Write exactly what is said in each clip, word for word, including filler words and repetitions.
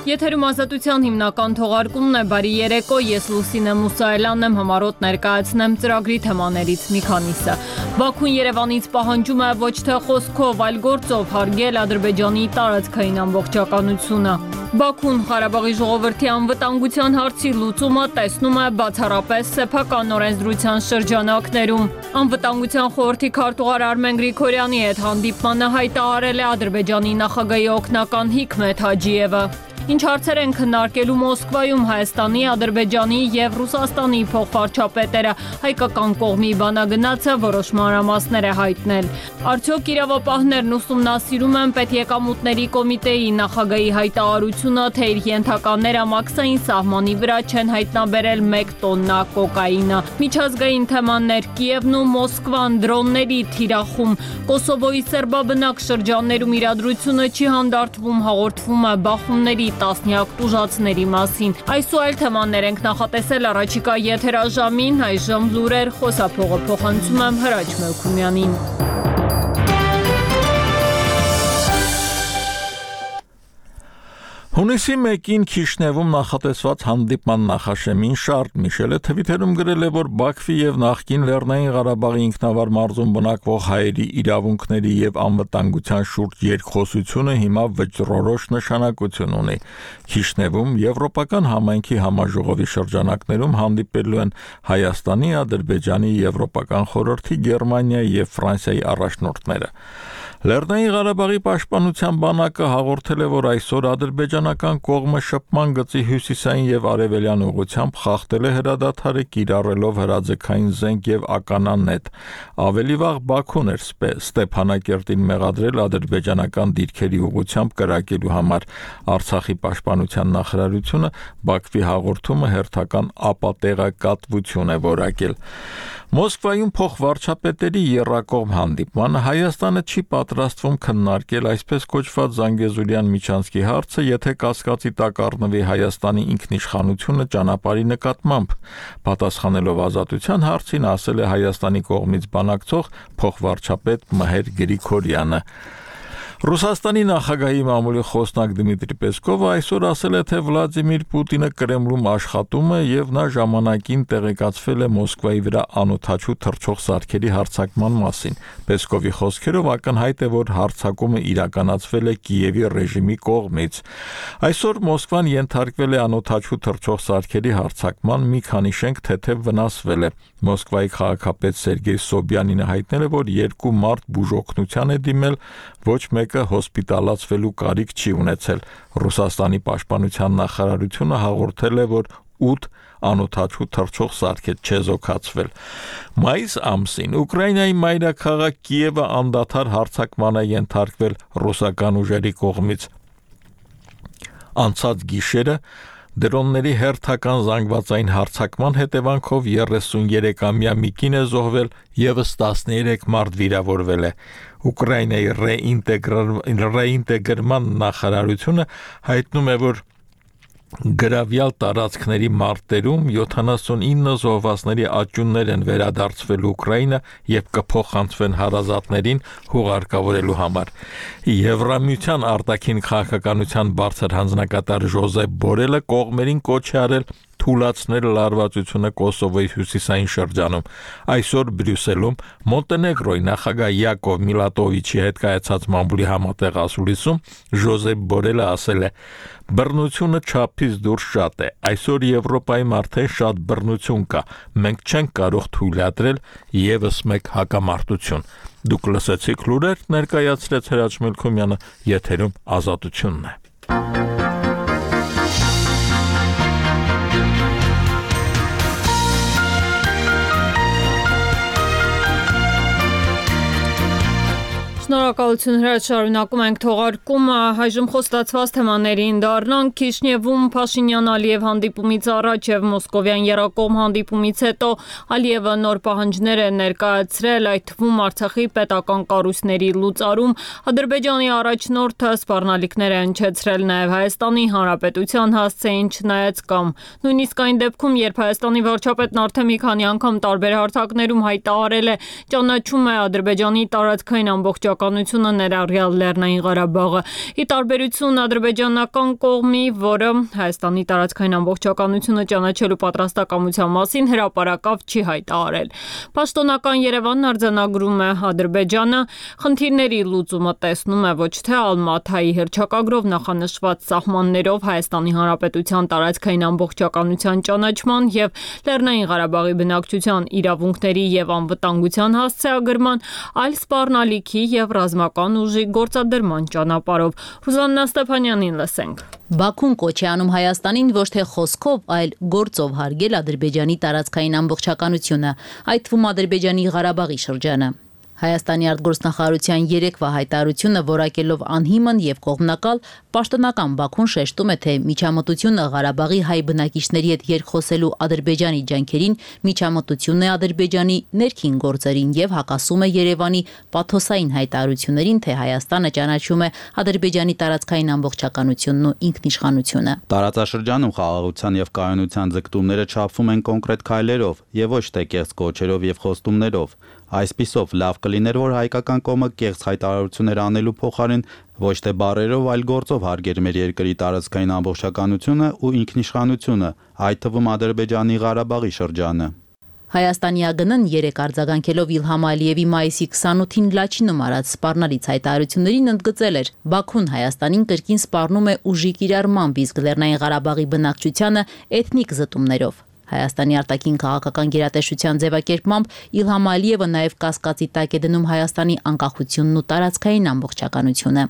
Եթերում ազատության հիմնական թողարկումն է, բարի երեկո, ես Լուսինե Մուսայելյանն եմ, համառոտ ներկայացնեմ ծրագրի թեմաներից մի քանիսը։ Բաքուն Երևանից պահանջում է ոչ թե խոսքով, այլ գործով հարգել Ադրբեջանի տարածքային ամբողջականությունը։ Բաքուն Ղարաբաղի ժողովրդի անվտանգության հարցի լուծումը տեսնում է բացառապես սեփական օրենսդրության շրջանակներում։ Անվտանգության խորհրդի քարտուղար Արմեն Գրիգորյանի հետ հանդիպմանը հայտարարել է Ադրբեջանի նախագահի օգնական Հիկմետ Հաջիևը։ Ինչ հարցեր են քննարկելու Մոսկվայում Հայաստանի, Ադրբեջանի եւ Ռուսաստանի փոխվարչապետերը, հայկական կողմի բանագնացը որոշ մանրամասներ է հայտնել։ Արդյոք իրավապահներն ուսումնասիրում են պետեկամուտների կոմիտեի նախագահի հայտարարությունը, թե իր ենթակաները մաքսային սահմանի վրա չեն հայտնաբերել մեկ տոննա կոկաինը։ Միջազգային թեմաներ՝ Կիևն ու Մոսկվան դրոնների թիրախում, Կոսովոյի սերբաբնակ շրջաններում իրադրությունը չի հանդարտվում, հաղորդվում է բախումների տասնյակ տուժածների մասին։ Այս ու այլ թեմաներ ենք նախատեսել առաջիկա եթերաժամին, այժմ լուրեր, խոսափողը փոխանցում եմ Հրաչ Մելքումյանին։ Հունիսի մեկին Քիշնևում նախատեսված հանդիպման նախաշեմին Շարլ Միշելը Թվիտերում գրել է, որ Բաքվի եւ նախկին Լեռնային Ղարաբաղի ինքնավար մարզում բնակվող հայերի իրավունքների եւ անվտանգության շուրջ երկխոսությունը հիմա վճռորոշ նշանակություն ունի։ Քիշնևում Եվրոպական համայնքի համաժողովի շրջանակներում հանդիպելու են Հայաստանի, Ադրբեջանի, Եվրոպական խորհրդի, Գերմանիայի եւ Ֆրանսիայի առաջնորդները։ Լեռնային Ղարաբաղի պաշտպանության բանակը հաղորդել է, որ այսօր ադրբեջանական կողմը շփման գծի հյուսիսային եւ արևելյան ուղղությամբ խախտել է հրադադարը, կիրառելով հրաձգային զենք եւ ականանետ։ Ավելի վաղ Բաքուն էր Ստեփանակերտին մեղադրել ադրբեջանական դիրքերի ուղղությամբ կրակելու համար։ Արցախի պաշտպանության նախարարությունը Բաքվի հաղորդումը հերթական ապատեղեկատվություն է որակել։ Մոսկվայում փոխվարչապետերի եռակողմ հանդիպմանը Հայաստանը չի պատրաստվում քննարկել այսպես կոչված Զանգեզուրյան միջանցքի հարցը, եթե կասկածի տակ առնվի Հայաստանի ինքնիշխանությունը ճանապարհի նկատմամբ։ Պատասխանելով Ազատության հարցին, ասել է Հայաստանի կողմից բանակցող փոխվարչապետ Մհեր Գրիգորյանը։ Ռուսաստանի նախագահի մամուլի խոսնակ Դմիտրի Պեսկովը այսօր ասել է, թե Վլադիմիր Պուտինը Կրեմլում աշխատում է եւ նա ժամանակին տեղեկացվել է Մոսկվայի վրա անօթաչու թռչող սարքերի հարձակման մասին։ Պեսկովի խոսքերով ակնհայտ է, որ հարձակումը իրականացվել է Կիևի ռեժիմի կողմից։ Այսօր Մոսկվան ենթարկվել է անօթաչու թռչող սարքերի հարձակման, մի քանի շենք թեթև վնասվել է։ Մոսկվայի քաղաքապետ Սերգեյ Սոբյանինը հայտնել է, որ երկու մարդ բուժօգնության է դիմել, ոչ մեկը հոսպիտալացվելու կարիք չի ունեցել։ Ռուսաստանի պաշտպանության նախարարությունը հաղորդել է, որ ութ անօթաչու թռչող սարք է չեզոքացվել։ Մայիս ամսին Ուկրաինայի մայրաքաղաք Կիևը անդադար հարձակման է ենթարկվել ռուսական ուժերի կողմից։ Անցած գիշերը դրոնների հերթական զանգվածային հարձակման հետևանքով երեսունյերեկամյա մի կին է զոհվել, եւս տասներեք մարդ վիրավորվել է։ Ուկրաինայի ռեինտեգրման նախարարությունը հայտնում է, որ գրավյալ տարածքների մարտերում յոթանասունինը զոհվածների աճյուններ են վերադարձվել Ուկրաինա եւ կփոխանցվեն հարազատներին հուղարկավորելու համար։ Եվրամիության արտաքին քաղաքականության բարձր հանձնակատար Ժոզեփ Բորելը կողմերին կոչ է արել թուլացնել լարվածությունը Կոսովոյի հյուսիսային շրջանում։ Այսօր Բրյուսելում Մոնտենեգրոյի նախագահ Յակով Միլատովիչի հետ կայացած մամուլի համատեղ ասուլիսում Ժոզեփ Բորելը ասել է. բռնությունը չափից դուրս շատ է։ Այսօր Եվրոպայում արդեն շատ բռնություն կա։ Մենք չենք կարող թույլատրել եւս մեկ հակամարտություն։ Դուք լսեցիք լուրեր, ներկայացրեց Հրաչ Մելքումյանը, եթերում Ազատությունն է։ Շնորհակալություն Հրաչ, շարունակում ենք թողարկումը, այժմ խոստացված թեմաներին դառնանք։ Քիշնևում Փաշինյան-Ալիև հանդիպումից առաջ եւ Մոսկովյան եռակողմ հանդիպումից հետո Ալիևը նոր պահանջներ է ներկայացրել, այդ թվում Արցախի պետական կառույցների լուծարում, Ադրբեջանի առաջնորդը սպառնալիքներ է հնչեցրել նաեւ Հայաստանի Հանրապետության հասցեին չնայած կամ նույնիսկ այն դեպքում, երբ Հայաստանի վարչապետն արդեն մի քանի անգամ տարբեր հարթակներում հայտարարել է ճանաչում է Ադրբեջանի տարածքային ամբողջ ամբողջականությունը ներառյալ Լեռնային Ղարաբաղը։ Ի տարբերություն ադրբեջանական կողմի, որը Հայաստանի տարածքային ամբողջականությունը ճանաչելու պատրաստակամության մասին հրապարակավ չի հայտարարել։ Պաշտոնական Երևանն արձանագրում է Ադրբեջանը խնդիրների լուծումը տեսնում է ոչ թե Ալմաթայի հռչակագրով նախանշված սահմաններով Հայաստանի Հանրապետության տարածքային ամբողջականության ճանաչման եւ Լեռնային Ղարաբաղի բնակչության իրավունքների եւ անվտանգության հասցեագրման, այլ սպառնալիքի եւ ռազմական ուժի գործադրման ճանապարհով։ Ռուզաննա Ստեփանյանին լսենք։ Բաքուն կոչ է անում Հայաստանին ոչ թե խոսքով, այլ գործով հարգել Ադրբեջանի տարածքային ամբողջականությունը, այդ թվում Ադրբեջանի Ղարաբաղի շրջանը։ Հայաստանի արտգործնախարարության երեկվա հայտարարությունը որակելով անհիմն եւ կողմնակալ, պաշտոնական Բաքուն շեշտում է, թե միջամտությունը Ղարաբաղի հայ բնակիչների հետ երկխոսելու Ադրբեջանի ջանքերին միջամտությունն է Ադրբեջանի ներքին գործերին եւ հակասում է Երևանի պաթոսային հայտարարություններին, թե Հայաստանը ճանաչում է Ադրբեջանի տարածքային ամբողջականությունն ու ինքնիշխանությունը։ Տարածաշրջանում խաղաղության եւ կայունության ձգտումները չափվում են կոնկրետ քայլերով եւ ոչ թե կեղծ կոչերով եւ խոստումներով։ Այսպիսով լավ կլիներ, որ հայկական կողմը կեղծ հայտարարություններ անելու փոխարեն ոչ թե բառերով, այլ գործով հարգեր մեր երկրի տարածքային ամբողջականությունը ու ինքնիշխանությունը, այդ թվում Ադրբեջանի Ղարաբաղի շրջանը։ Հայաստանի ԱԳՆ-ն երեք արձագանքելով Իլհամ Ալիևի մայիսի քսանութին Լաչինում արած սպառնալից հայտարարություններին ընդգծել էր. Բաքուն Հայաստանին կրկին սպառնում է ուժի կիրառմամբ, իսկ Լեռնային Ղարաբաղի բնակչությանը էթնիկ զտումներով։ Հայաստանի արտաքին քաղաքական գերատեսչության ձևակերպմամբ Իլհամ Ալիևը նաև կասկածի տակ է դնում Հայաստանի անկախությունն ու տարածքային ամբողջականությունը։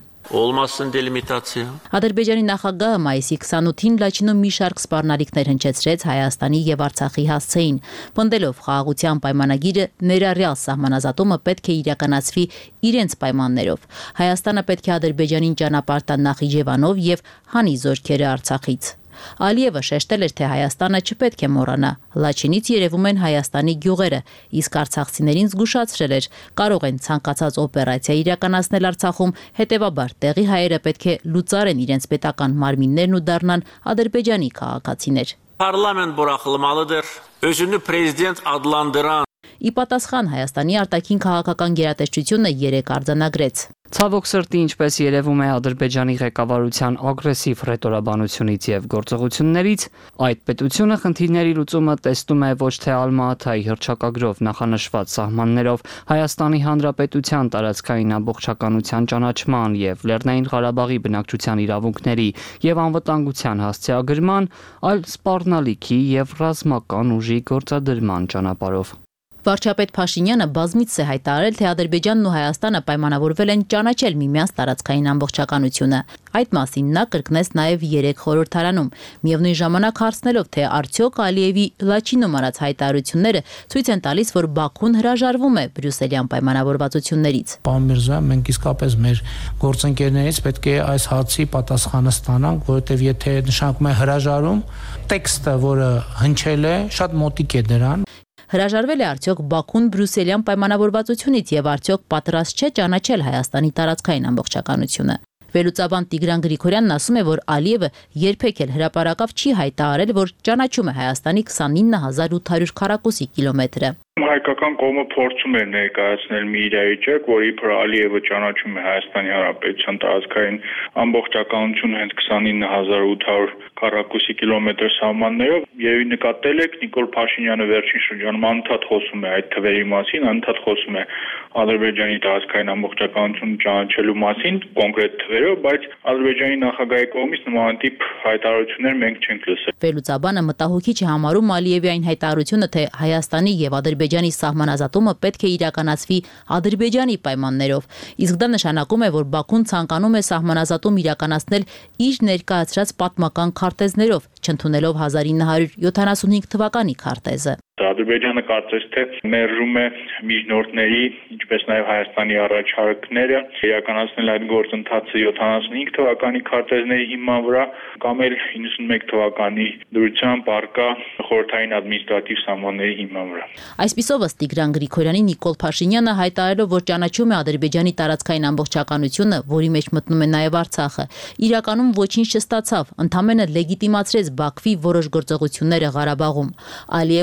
Ադրբեջանի նախագահը մայիսի քսանութին Լաչինում մի շարք սպառնալիքներ հնչեցրեց Հայաստանի եւ Արցախի հասցեին, պնդելով խաղաղության պայմանագիրը ներառյալ սահմանազատումը պետք է իրականացվի իրենց պայմաններով։ Հայաստանը պետք է Ադրբեջանին ճանապարհ տա Նախիջևանով եւ հանի զորքերը Արցախից։ Ալիևը շեշտել էր, թե Հայաստանը չպետք է մոռանա։ Լաչինից երևում են Հայաստանի գյուղերը, իսկ արցախցիներին զգուշացրել էր, կարող են ցանկացած օպերացիա իրականացնել Արցախում, հետևաբար տեղի հայերը պետք է լուծարեն իրենց պետական մարմիններն ու դառնան Ադրբեջանի քաղաքացիներ։ Parlament buraxılmalıdır. Özünü prezident adlandıran Ի պատասխան Հայաստանի արտաքին քաղաքական գերատեսչությունը երեք արձանագրեց. Ցավոք սրտի, ինչպես երևում է Ադրբեջանի ղեկավարության ագրեսիվ ռետորաբանությունից եւ գործողություններից, այդ պետությունը խնդիրների լուծումը տեսնում է ոչ թե Ալմաթայի հռչակագրով նախանշված սահմաններով Հայաստանի Հանրապետության տարածքային ամբողջականության ճանաչման եւ Լեռնային Ղարաբաղի բնակչության իրավունքների եւ անվտանգության հասցեագրման, այլ սպառնալիքի եւ ռազմական ուժի գործադրման ճանապարհով։ Վարչապետ Փաշինյանը բազմիցս է հայտարարել, թե Ադրբեջանն ու Հայաստանը պայմանավորվել են ճանաչել միմյանց տարածքային ամբողջականությունը։ Այդ մասին նա կրկնեց նաև երեք խորհրդարանում, միևնույն ժամանակ հարցնելով, թե արդյոք Ալիևի Լաչինում արած հայտարարությունները ցույց են տալիս, որ Բաքուն հրաժարվում է բրյուսելյան պայմանավորվածություններից։ Պարոն Միրզոյան, մենք իսկապես մեր գործընկերներից պետք է այս հարցի պատասխանը ստանանք, որովհետև եթե նշանակում է հրաժարում, տեքստը, որը հնչել է, շատ մոտիկ է դրան։ Հրաժարվել է արդյոք Բաքուն բրյուսելյան պայմանավորվածությունից եւ արդյոք պատրաստ չէ ճանաչել Հայաստանի տարածքային ամբողջականությունը։ Վերլուծաբան Տիգրան Գրիգորյանն ասում է, որ Ալիևը երբեք էլ հրապարակավ չի հայտարարել, որ ճանաչում է Հայաստանի քսանինը հազար ութ հարյուր քառակուսի կիլոմետրը։ Հայկական կողմը փորձում է ներկայացնել մի իրավիճակ, որ իբր Ալիևը ճանաչում է Հայաստանի Հանրապետության տարածքային ամբողջականությունը հենց քսանինը հազար ութ հարյուր քառակուսի կիլոմետր սահմաններով, եւ նկատել եք Նիկոլ Փաշինյանը վերջին շրջանում անընդհատ խոսում է այդ թվերի մասին, անընդհատ խոսում է Ադրբեջանի տարածքային ամբողջականությունը ճանաչելու մասին կոնկրետ թվերով, բայց Ադրբեջանի նախագահի կողմից նման տիպ հայտարարություններ մենք չենք լսել։ Վերլուծաբանը մտահոգիչ է համարում Ալիևի այն հայտարարությունը, թե Հայաստանի եւ Ադրբեջանի սահմանազատումը պետք է իրականացվի Ադրբեջանի պայմաններով, իսկ դա նշանակում է, որ Բաքուն ցանկանում է սահմանազատում իրականացնել իր ներկայացրած պատմական քարտեզներով, չընդունելով հազար ինը հարյուր յոթանասունհինգ թվականի քարտեզը։ Ադրբեջանը կարծես թե մերժում է միջնորդների, ինչպես նաև Հայաստանի առաջարկները իրականացնել այդ գործընթացը յոթանասունհինգ թվականի քարտեզների հիման վրա կամ էլ իննսունմեկ թվականի դրությամբ առկա խորհրդային ադմինիստրատիվ սահմանների հիման վրա։ Այսպիսով ըստ Տիգրան Գրիգորյանի Նիկոլ Փաշինյանը հայտարարելով, որ ճանաչում է Ադրբեջանի տարածքային ամբողջականությունը, որի մեջ մտնում է նաև Արցախը, իրականում ոչինչ չստացավ, ընդամենը լեգիտիմացրեց Բաքվի որոշ գործողությունները Ղարաբաղում։ Ալիևը ոչ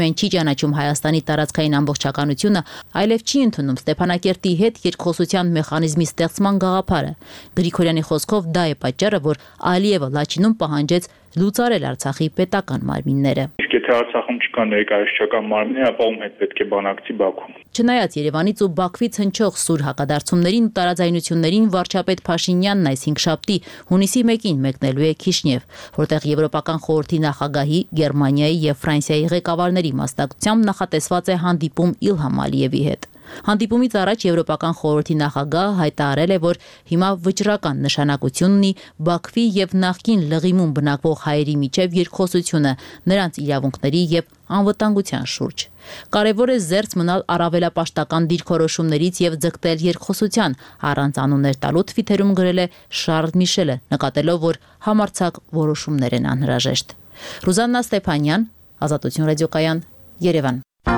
միայն չի ճանաչում Հայաստանի տարածքային ամբողջականությունը, այլև չի ընդունում Ստեփանակերտի հետ երկխոսության մեխանիզմի ստեղծման գաղափարը։ Գրիգորյանի խոսքով դա է պատճառը, որ Ալիևը Լաչինում պահանջեց լուծարել Արցախի պետական մարմինները։ Իսկ եթե Արցախում չկա ներկայացուցչական մարմիններ, ապա ում հետ պետք է բանակցի Բաքվում։ Չնայած Երևանից ու Բաքվից հնչող սուր հակադարձումներին ու տարաձայնություններին վարչապետ Փաշինյանն այս հինգշաբթի հունիսի մեկին մեկնելու է Քիշնև, որտեղ Եվրոպական խորհրդի նախագահի, Գերմանիայի եւ Ֆրանսիայի ղեկավարների մասնակցությամբ նախատեսված է հանդիպում Իլհամ Ալիևի հետ։ Հանդիպումից առաջ Եվրոպական խորհրդի նախագահը հայտարարել է, որ հիմա վճռական նշանակություն ունի Բաքվի եւ նախկին լղիմում բնակվող հայերի միջև երկխոսությունը նրանց իրավունքների եւ անվտանգության շուրջ։ Կարևոր է զերծ մնալ առավելապաշտական դիրքորոշումներից եւ ձգտել երկխոսության, առանց անուններ տալու թվիթերում գրել է Շարլ Միշելը, նկատելով, որ համարձակ որոշումներ են անհրաժեշտ։ Ռուզաննա Ստեփանյան, Ազատություն ռադիոկայան, Երևան։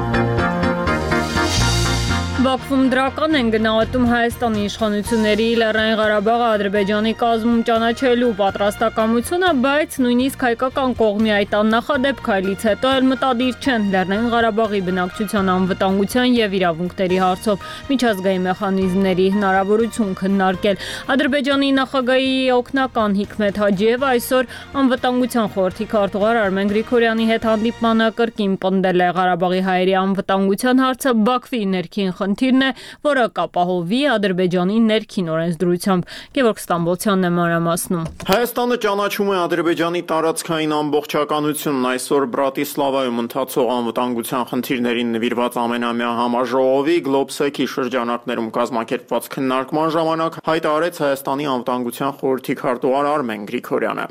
Բաքվում դրական են գնահատում Հայաստանի իշխանությունների Լեռնային Ղարաբաղը Ադրբեջանի կազմում ճանաչելու պատրաստակամությունը, բայց նույնիսկ հայկական կողմի այդ աննախադեպ քայլից հետո էլ մտադիր չեն Լեռնային Ղարաբաղի բնակչության անվտանգության եւ իրավունքների հարցով միջազգային մեխանիզմների հնարավորություն քննարկել։ Ադրբեջանի նախագահի օգնական Հիկմեթ Հաջիևը այսօր անվտանգության խորհրդի քարտուղար Արմեն Գրիգորյանի հետ հանդիպմանը կրկին պնդել է Ղարաբաղի հայերի անվտանգության հարցը Բաքվի ներքին խնդիրն է, որը կապահովվի Ադրբեջանի ներքին օրենսդրությամբ։ Գևորգ Ստամբոլցյանն է մանրամասնում։ Հայաստանը ճանաչում է Ադրբեջանի տարածքային ամբողջականությունն այսօր Բրատիսլավայում ընթացող անվտանգության խնդիրներին նվիրված ամենամյա համաժողովի Գլոբսեքի շրջանակներում կազմակերպված քննարկման ժամանակ հայտարարեց Հայաստանի անվտանգության խորհրդի քարտուղար Արմեն Գրիգորյանը։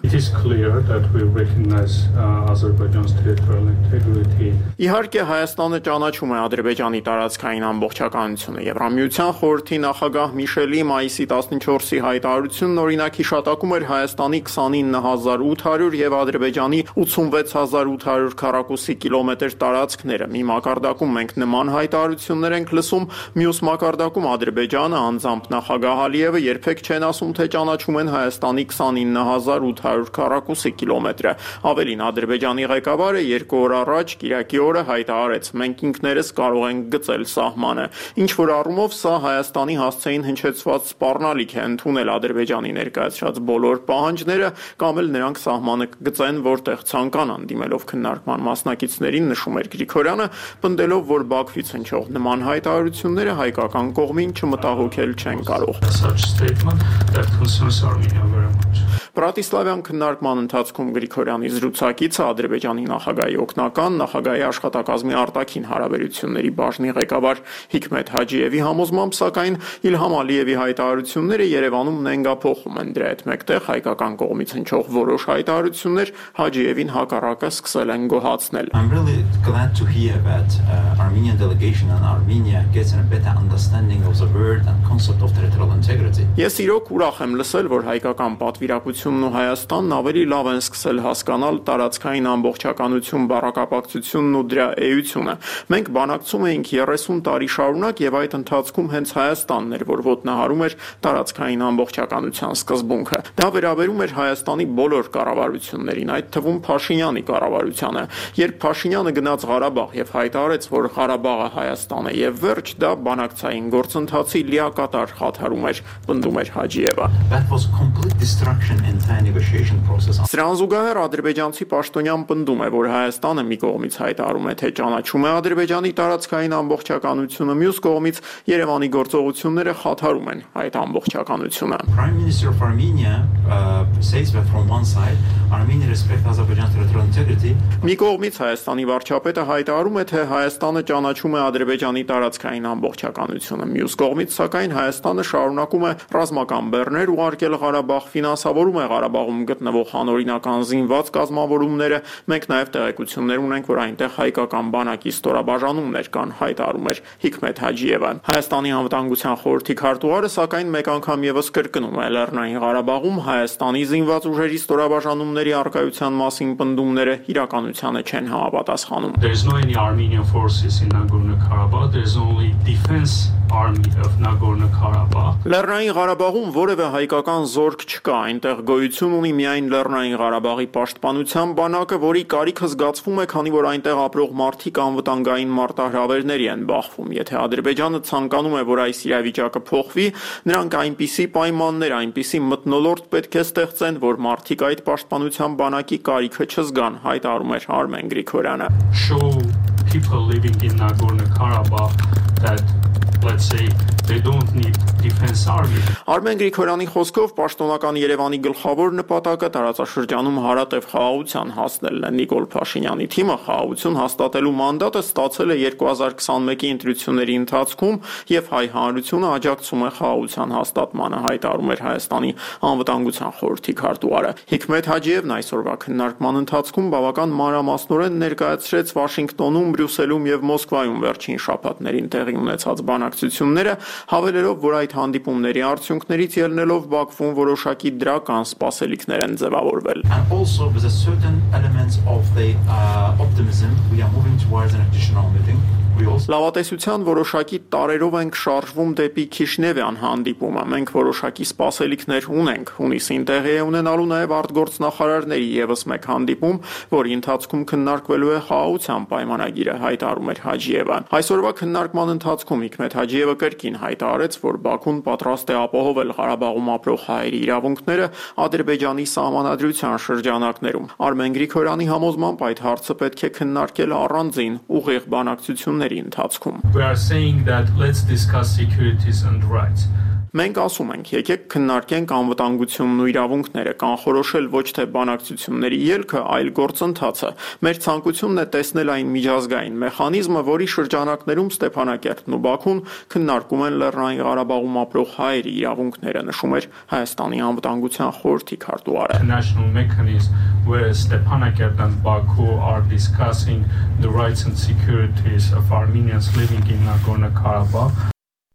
Իհարկե Հայաստանը ճանաչում է Ադրբեջանի տարածքային ամբողջականությունը։ Եվրամիության խորհրդի նախագահ Միշելի մայիսի տասնչորսի հայտարարությունն օրինակ հիշատակում էր Հայաստանի քսանինը հազար ութ հարյուր եւ Ադրբեջանի ութսունվեց հազար ութ հարյուր քառակուսի կիլոմետր տարածքները։ Մի մակարդակում մենք նման հայտարարություններ ենք լսում, մյուս մակարդակում Ադրբեջանը, անձամբ նախագահ Ալիևը երբեք չեն ասում, թե ճանաչում են Հայաստանի քսանինը հազար ութ հարյուր քառակուսի կիլոմետրը։ Ավելին, Ադրբեջանի ղեկավարը երկու օր առաջ Կիրակի օրը հայտարարեց. մենք ինքներս կարող ենք գծել սահմանը։ Ինչ որ առումով սա Հայաստանի հասցեին հնչեցված սպառնալիք է ընդունել Ադրբեջանի ներկայացրած բոլոր պահանջները կամ էլ նրանք սահմանը կգծեն, որտեղ ցանկանան, դիմելով քննարկման մասնակիցներին, նշում էր Գրիգորյանը, պնդելով, որ Բաքվից հնչող նման հայտարարությունները հայկական կողմին չմտահոգել չեն կարող։ Բրատիսլավյան քննարկման ընթացքում Գրիգորյանի զրուցակիցը Ադրբեջանի նախագահի օգնական, նախագահի աշխատակազմի արտաքին հարաբերությունների բաժնի ղեկավար Հիկմեթ Հաջիևի համոզմամբ, սակայն Իլհամ Ալիևի հայտարարությունները Երևանում նենգափոխում են։ Դրա հետ մեկտեղ հայկական կողմից հնչող որոշ հայտարարություններ Հաջիևին հակառակը սկսել են գոհացնել։ I'm really glad to hear that uh, Armenian delegation and Armenia gets a better understanding of the word and concept of territorial integrity. Ես իրոք ուրախ եմ լսել, որ հայկական պատվիրակությունն ու Հայաստանն ավելի լավ են սկսել հասկանալ տարածքային ամբողջականություն, բառակապակցությունն ու դրա էությունը։ Մենք բանակցում էինք երեսուն տարի շարունակ եւ այդ ընթացքում հենց Հայաստանն էր, որ ոտնահարում էր տարածքային ամբողջականության սկզբունքը։ Դա վերաբերում էր Հայաստանի բոլոր կառավարություններին, այդ թվում Փաշինյանի կառավարությանը։ Երբ Փաշինյանը գնաց Ղարաբաղ եւ հայտարարեց, որ Ղարաբաղը Հայաստան է եւ վերջ, դա բանակցային գործընթացի լիակատար խաթարում էր, պնդում էր Հաջիևը։ That was complete destruction in the negotiation process. Սրան զուգահեռ ադրբեջանցի պաշտոնյան պնդում է, որ Հայաստանը մի կողմից հայտարարում է, թե ճանաչում է Ադրբեջանի տարածքային ամբողջականությունը, մյուս կողմից Երևանի գործողությունները խաթարում են այդ ամբողջականությունը։ Prime Minister of Armenia uh, says that from one side Armenia respects Azerbaijan's territorial integrity. Մի կողմից Հայաստանի վարչապետը հայտարարում է, թե Հայաստանը ճանաչում է Ադրբեջանի տարածքային ամբողջականությունը, մյուս կողմից սակայն Հայաստանը շարունակում է ռազմական բեռներ ուղարկել Ղարաբաղ, ֆինանսավորում է Ղարաբաղում գտնվող անօրինական զինված կազմավորումները։ Մենք նաև տեղեկություններ ունենք, որ այնտեղ հայկական բանակի ստորաբաժանումներ կան, հայտարարում էր Հիկմեթ Հաջիևը։ Հայաստանի անվտանգության խորհրդի քարտուղարը սակայն մեկ անգամ եւս կրկնում է Լեռնային Ղարաբաղում Հայաստանի զինված ուժերի ստորաբաժանումների առկայության մասին պնդումները իրականությանը չեն համապատասխանում։ There's no any Armenian forces in Nagorno-Karabakh. There's only defense army of Nagorno-Karabakh. Լեռնային Ղարաբաղում որևէ հայկական զորք չկա, այնտեղ գոյություն ունի միայն Լեռնային Ղարաբաղի պաշտպանության բանակը, որի կարիքը զգացվում է, քանի որ այնտեղ ապրող մարդիկ անվտանգային մարտահրավերների են բախվում։ Եթե Ադրբեջանը ցանկանում է, որ այս իրավիճակը փոխվի, նրանք այնպիսի պայմաններ, այնպիսի մթնոլորտ պետք է ստեղծեն, որ մարդիկ այդ պաշտպանության բանակի կարիքը չզգան, հայտարարում էր Արմեն Գրիգորյանը։ Show people living in Nagorno-Karabakh that, let's say, they don't need defense army. Արմեն Գրիգորյանի խոսքով պաշտոնական Երևանի գլխավոր նպատակը տարածաշրջանում հարատև խաղաղության հասնելն է։ Նիկոլ Փաշինյանի թիմը խաղաղություն հաստատելու մանդատը ստացել է երկու հազար քսանմեկի ընտրությունների ընթացքում եւ հայ հանրությունը աջակցում է խաղաղության հաստատմանը, հայտարարում էր Հայաստանի անվտանգության խորհրդի քարտուղարը։ Հիկմետ Հաջիևն այսօրվա քննարկման ընթացքում բավական մանրամասնորեն ներկայացրեց Վաշինգտոնում, Բրյուսելում եւ Մոսկվայում վերջին շաբաթներին տեղի ունեցած բանակցությունները, հավելելով, որ այդ հանդիպումների արդյունքներից ելնելով Բաքվում որոշակի դրական սպասելիքներ են ձևավորվել։ And also with a certain elements of the uh, optimism, we are moving towards an additional meeting. Լավատեսության որոշակի տարերով ենք շարժվում դեպի Քիշնևյան հանդիպումը։ Մենք որոշակի սպասելիքներ ունենք։ Հունիսին տեղի է ունենալու նաև արտգործնախարարների ևս մեկ հանդիպում, որի ընթացքում քննարկվելու է խաղաղության պայմանագիրը, հայտարարում էր Հաջիևը։ Այսօրվա քննարկման ընթացքում Հիկմետ Հաջիևը կրկին հայտարարեց, որ Բաքուն պատրաստ է ապահովել Ղարաբաղում ապրող հայերի իրավունքները Ադրբեջանի սահմանադրության շրջանակներում։ Արմեն Գրիգորյանի համոզմամբ այդ հարցը պետք է քննարկել առանձին ուղիղ բանակցություններ We are saying that let's discuss securities and rights. Մենք ասում ենք, եկեք քննարկենք անվտանգությունն ու իրավունքները, կանխորոշել ոչ թե բանակցությունների ելքը, այլ գործընթացը։ Մեր ցանկությունն է տեսնել այն միջազգային մեխանիզմը, որի շրջանակներում Ստեփանակերտն ու Բաքուն քննարկում են Լեռնային Ղարաբաղում ապրող հայերի իրավունքները, նշում էր Հայաստանի անվտանգության խորհրդի քարտուղարը։ National mechanism where Stepanakert and Baku are discussing the rights and securities of Armenians living in Nagorno-Karabakh.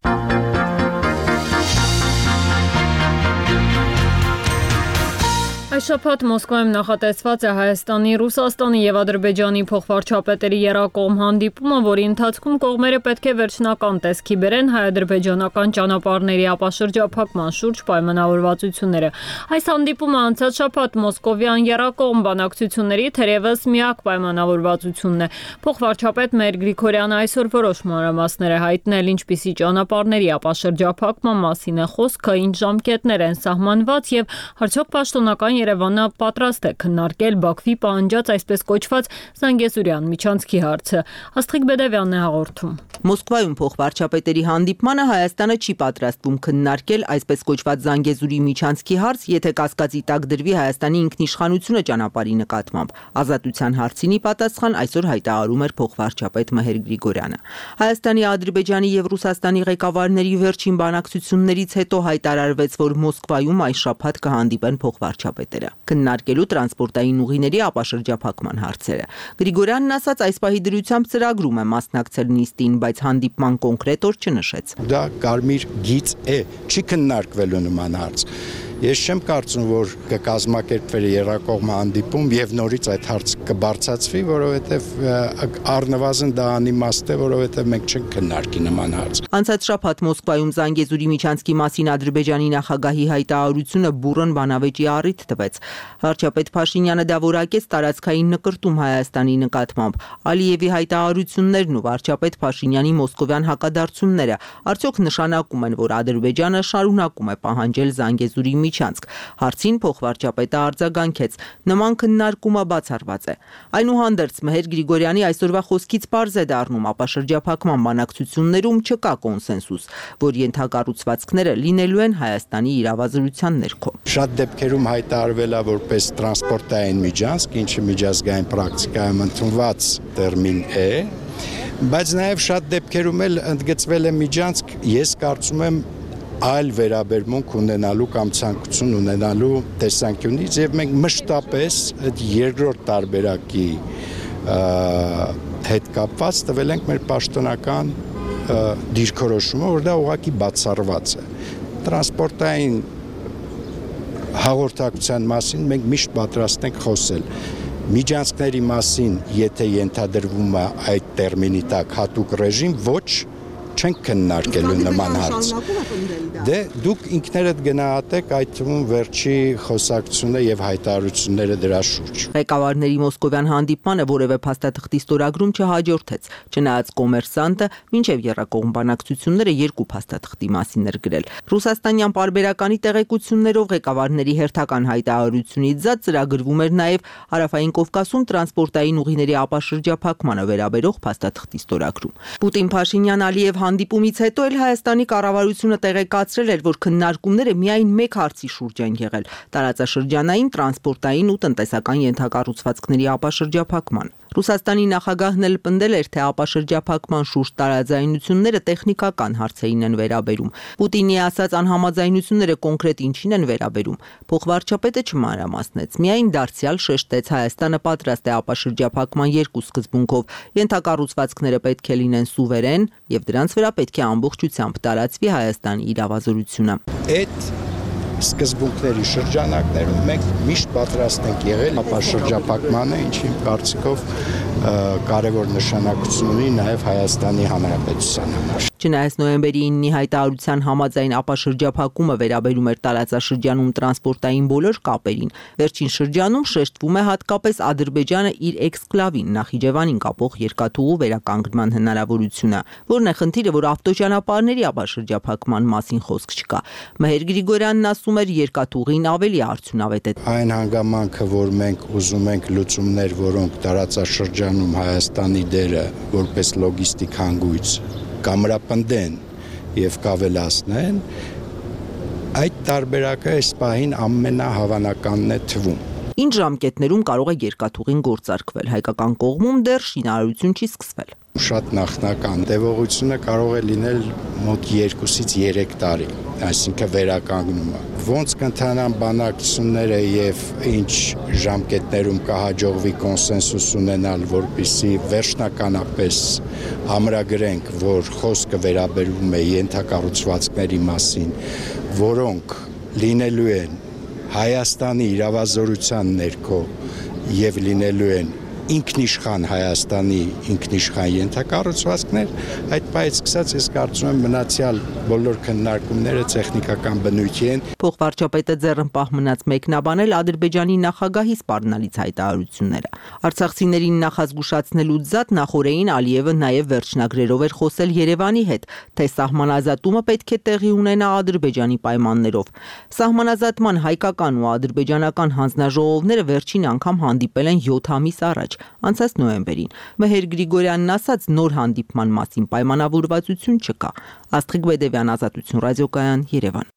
Այս շաբաթ Մոսկվայում նախատեսված է Հայաստանի, Ռուսաստանի եւ Ադրբեջանի փոխվարչապետերի եռակողմ հանդիպումը, որի ընթացքում կողմերը պետք է վերջնական տեսքի բերեն հայ-ադրբեջանական ճանապարհների ապաշրջափակման շուրջ պայմանավորվածությունները։ Այս հանդիպումը անցած շաբաթ մոսկովյան եռակողմ բանակցությունների թերևս միակ պայմանավորվածությունն է։ Փոխվարչապետ Մեր Գրիգորյանը այսօր որոշ մանրամասներ է հայտնել, ինչպիսի ճանապարհների ապաշրջափակման մասին է խոսքը, ինչ ժամկետներ են սահմանված եւ արդյոք պաշտոնական Երևանը պատրաստ է քննարկել Բաքվի պահանջած այսպես կոչված Զանգեզուրյան միջանցքի հարցը։ Աստղիկ Բեդևյանն է հաղորդում։ Մոսկվայում փոխվարչապետերի հանդիպմանը Հայաստանը չի պատրաստվում քննարկել այսպես կոչված Զանգեզուրի միջանցքի հարց, եթե կասկածի տակ դրվի Հայաստանի ինքնիշխանությունը ճանապարհի նկատմամբ։ Ազատության հարցինի պատասխան այսօր հայտարարում էր փոխվարչապետ Մեհեր Գրիգորյանը։ Հայաստանի, Ադրբեջանի եւ Ռուսաստանի ղեկավարների վերջին բանակցություններից հետո հայտարարվեց, որ Մոսկվայում այս շաբաթ կհանդիպեն փոխվարչապետերը, քննարկելու տրանսպորտային ուղիների ապաշրջափակման հարցերը։ Գրիգորյանն ասաց, այս պահի դրությամբ ծրագրում է մասնակցել նիստին, բայց հանդիպման կոնկրետ օր չնշեց։ Դա կարմիր գիծ է, չի քննարկվելու նման հարց։ Ես չեմ կարծում, որ կկազմակերպվի երակողմ հանդիպում եւ նորից այդ հարցը կբարձրացվի, որովհետեւ առնվազն դա անիմաստ է, որովհետեւ մենք չենք քննարկի նման հարց։ Անցած շաբաթ Մոսկվայում Զանգեզուրի միջանցքի մասին Ադրբեջանի նախագահի հայտարարությունը բուրըն բանավեճի առիթ տվեց։ Վարչապետ Փաշինյանը դա որակեց տարածքային նկրտում Հայաստանի նկատմամբ։ Ալիևի հայտարարություններն ու վարչապետ Փաշինյանի մոսկովյան հակադարձումները արդյոք նշանակում են, որ Ադրբեջանը շարունակում է պահանջել Զանգեզուրի միջանցք։ Հարցին փոխվարչապետը արձագանքեց. նման քննարկումը բացառված է։ Այնուհանդերձ Մեհեր Գրիգորյանի այսօրվա խոսքից պարզ է դառնում ապաշրջափակման բանակցություններում չկա կոնսենսուս, որ ենթակառուցվածքները լինելու են Հայաստանի իրավազորության ներքո։ Շատ դեպքերում հայտարարվել է որպես տրանսպորտային միջանցք, ինչը միջազգային պրակտիկայում ընդունված տերմին է, բայց նաև շատ դեպքերում էլ ընդգծվել է միջանցք, ես կարծում եմ այլ վերաբերմունք ունենալու կամ ցանկություն ունենալու տեսանկյունից եւ մենք մշտապես այդ երկրորդ տարբերակի հետ կապված տվել ենք մեր պաշտոնական դիրքորոշումը, որ դա ուղղակի բացառված է։ Տրանսպորտային հաղորդակցության մասին մենք միշտ պատրաստ ենք խոսել։ Միջանցքների մասին, եթե ենթադրվում է այդ տերմինի տակ հատուկ ռեժիմ, ոչ չենք քննարկելու նման հարց։ Դե դուք ինքներդ գնահատեք այդ թվում վերջի խոսակցությունը եւ հայտարարությունները դրա շուրջ։ Ղեկավարների մոսկովյան հանդիպմանը որևէ փաստաթղթի ստորագրում չհաջորդեց, չնայած կոմերսանտը մինչև եռակողմ բանակցությունները երկու փաստաթղթի մասին էր գրել։ Ռուսաստանյան պարբերականի տեղեկություններով ղեկավարների հերթական հայտարարությունից զատ ծրագրվում էր նաև Հարավային Կովկասում տրանսպորտային ուղիների ապաշրջափակմանը վերաբերող փաստաթղթի ստորագրում։ Պուտին-Փաշինյան-Ալիև հանդիպումից հետո էլ Հայաստանի կառավարությունը տեղեկացրել էր, որ քննարկումները միայն մեկ հարցի շուրջ են եղել՝ տարածաշրջանային, տրանսպորտային ու տնտեսական ենթակառուցվածքների ապաշրջափակման։ Ռուսաստանի նախագահն էլ պնդել էր, թե ապաշրջափակման շուրջ տարաձայնությունները տեխնիկական հարցերին են վերաբերում։ Պուտինի ասած անհամաձայնությունները կոնկրետ ինչին են վերաբերում։ Փոխվարչապետը չմանրամասնեց, միայն դարձյալ շեշտեց Հայաստանը պատրաստ է ապաշրջափակման երկու սկզբունքով՝ ենթակառուցվածքները պետք է լինեն սուվերեն եւ դրանց վրա պետք է ամբողջությամբ տարածվի Հայաստանի իրավազորությունը։ Այդ սկզբունքների շրջանակներում մենք միշտ պատրաստ ենք եղել ապաշրջափակմանը, ինչի կարծիքով կարևոր նշանակություն ունի նաև Հայաստանի Հանրապետության համար։ Չնայած նոյեմբերի իննի հայտարարության համաձայն ապաշրջափակումը վերաբերում էր տարածաշրջանում տրանսպորտային բոլոր կապերին, վերջին շրջանում շեշտվում է հատկապես Ադրբեջանը իր էքսկլավին Նախիջևանին կապող երկաթուղու վերականգնման հնարավորությունը, որն է խնդիրը, որ ավտոճանապարհների ապաշրջափակման մասին խոսք չկա։ Մհեր Գրիգորյանն ասում էր, երկաթուղին ավելի արդյունավետ է։ Այն հանգամանքը, որ մենք ուզում ենք լուծումներ, որոնք տարածաշրջանում Հայաստանի դերը որպես լոգիստիկ հանգույց կամրապնդեն եւ կավելացնեն, այդ տարբերակը այս պահին ամենահավանականն է թվում։ Ինչ ժամկետներում կարող է երկաթուղին գործարկվել, հայկական կողմում դեռ շինարարություն չի սկսվել։ Շատ նախնական տևողությունը կարող է լինել մոտ երկուսից երեք տարի, այսինքն վերականգնումը։ Ոնց կընթանան բանակցությունները եւ ինչ ժամկետներում կհաջողվի կոնսենսուս ունենալ, որպեսզի վերջնականապես ամրագրենք, որ խոսքը վերաբերում է ենթակառուցվածքների մասին, որոնք լինելու են Հայաստանի իրավազորության ներքո եւ լինելու են ինքնիշխան Հայաստանի ինքնիշխան ենթակառուցվածքներ, այդ պահից սկսած ես կարծում եմ մնացյալ բոլոր քննարկումները տեխնիկական բնույթի են։ Փոխվարչապետը ձեռնպահ մնաց մեկնաբանել Ադրբեջանի նախագահի սպառնալից հայտարարությունները։ Արցախցիներին նախազգուշացնելուց զատ նախորդին Ալիևը նաև վերջնագրերով էր խոսել Երևանի հետ, թե սահմանազատումը պետք է տեղի ունենա Ադրբեջանի պայմաններով։ Սահմանազատման հայկական ու ադրբեջանական հանձնաժողովները վերջին անգամ հանդիպել են յոթ ամիս առաջ, անցած նոյեմբերին։ Մհեր Գրիգորյանն ասաց, նոր հանդիպման մասին պայմանավորվածություն չկա։ Աստղիկ Բեդևյան, Ազատություն ռադիոկայան, Երևան։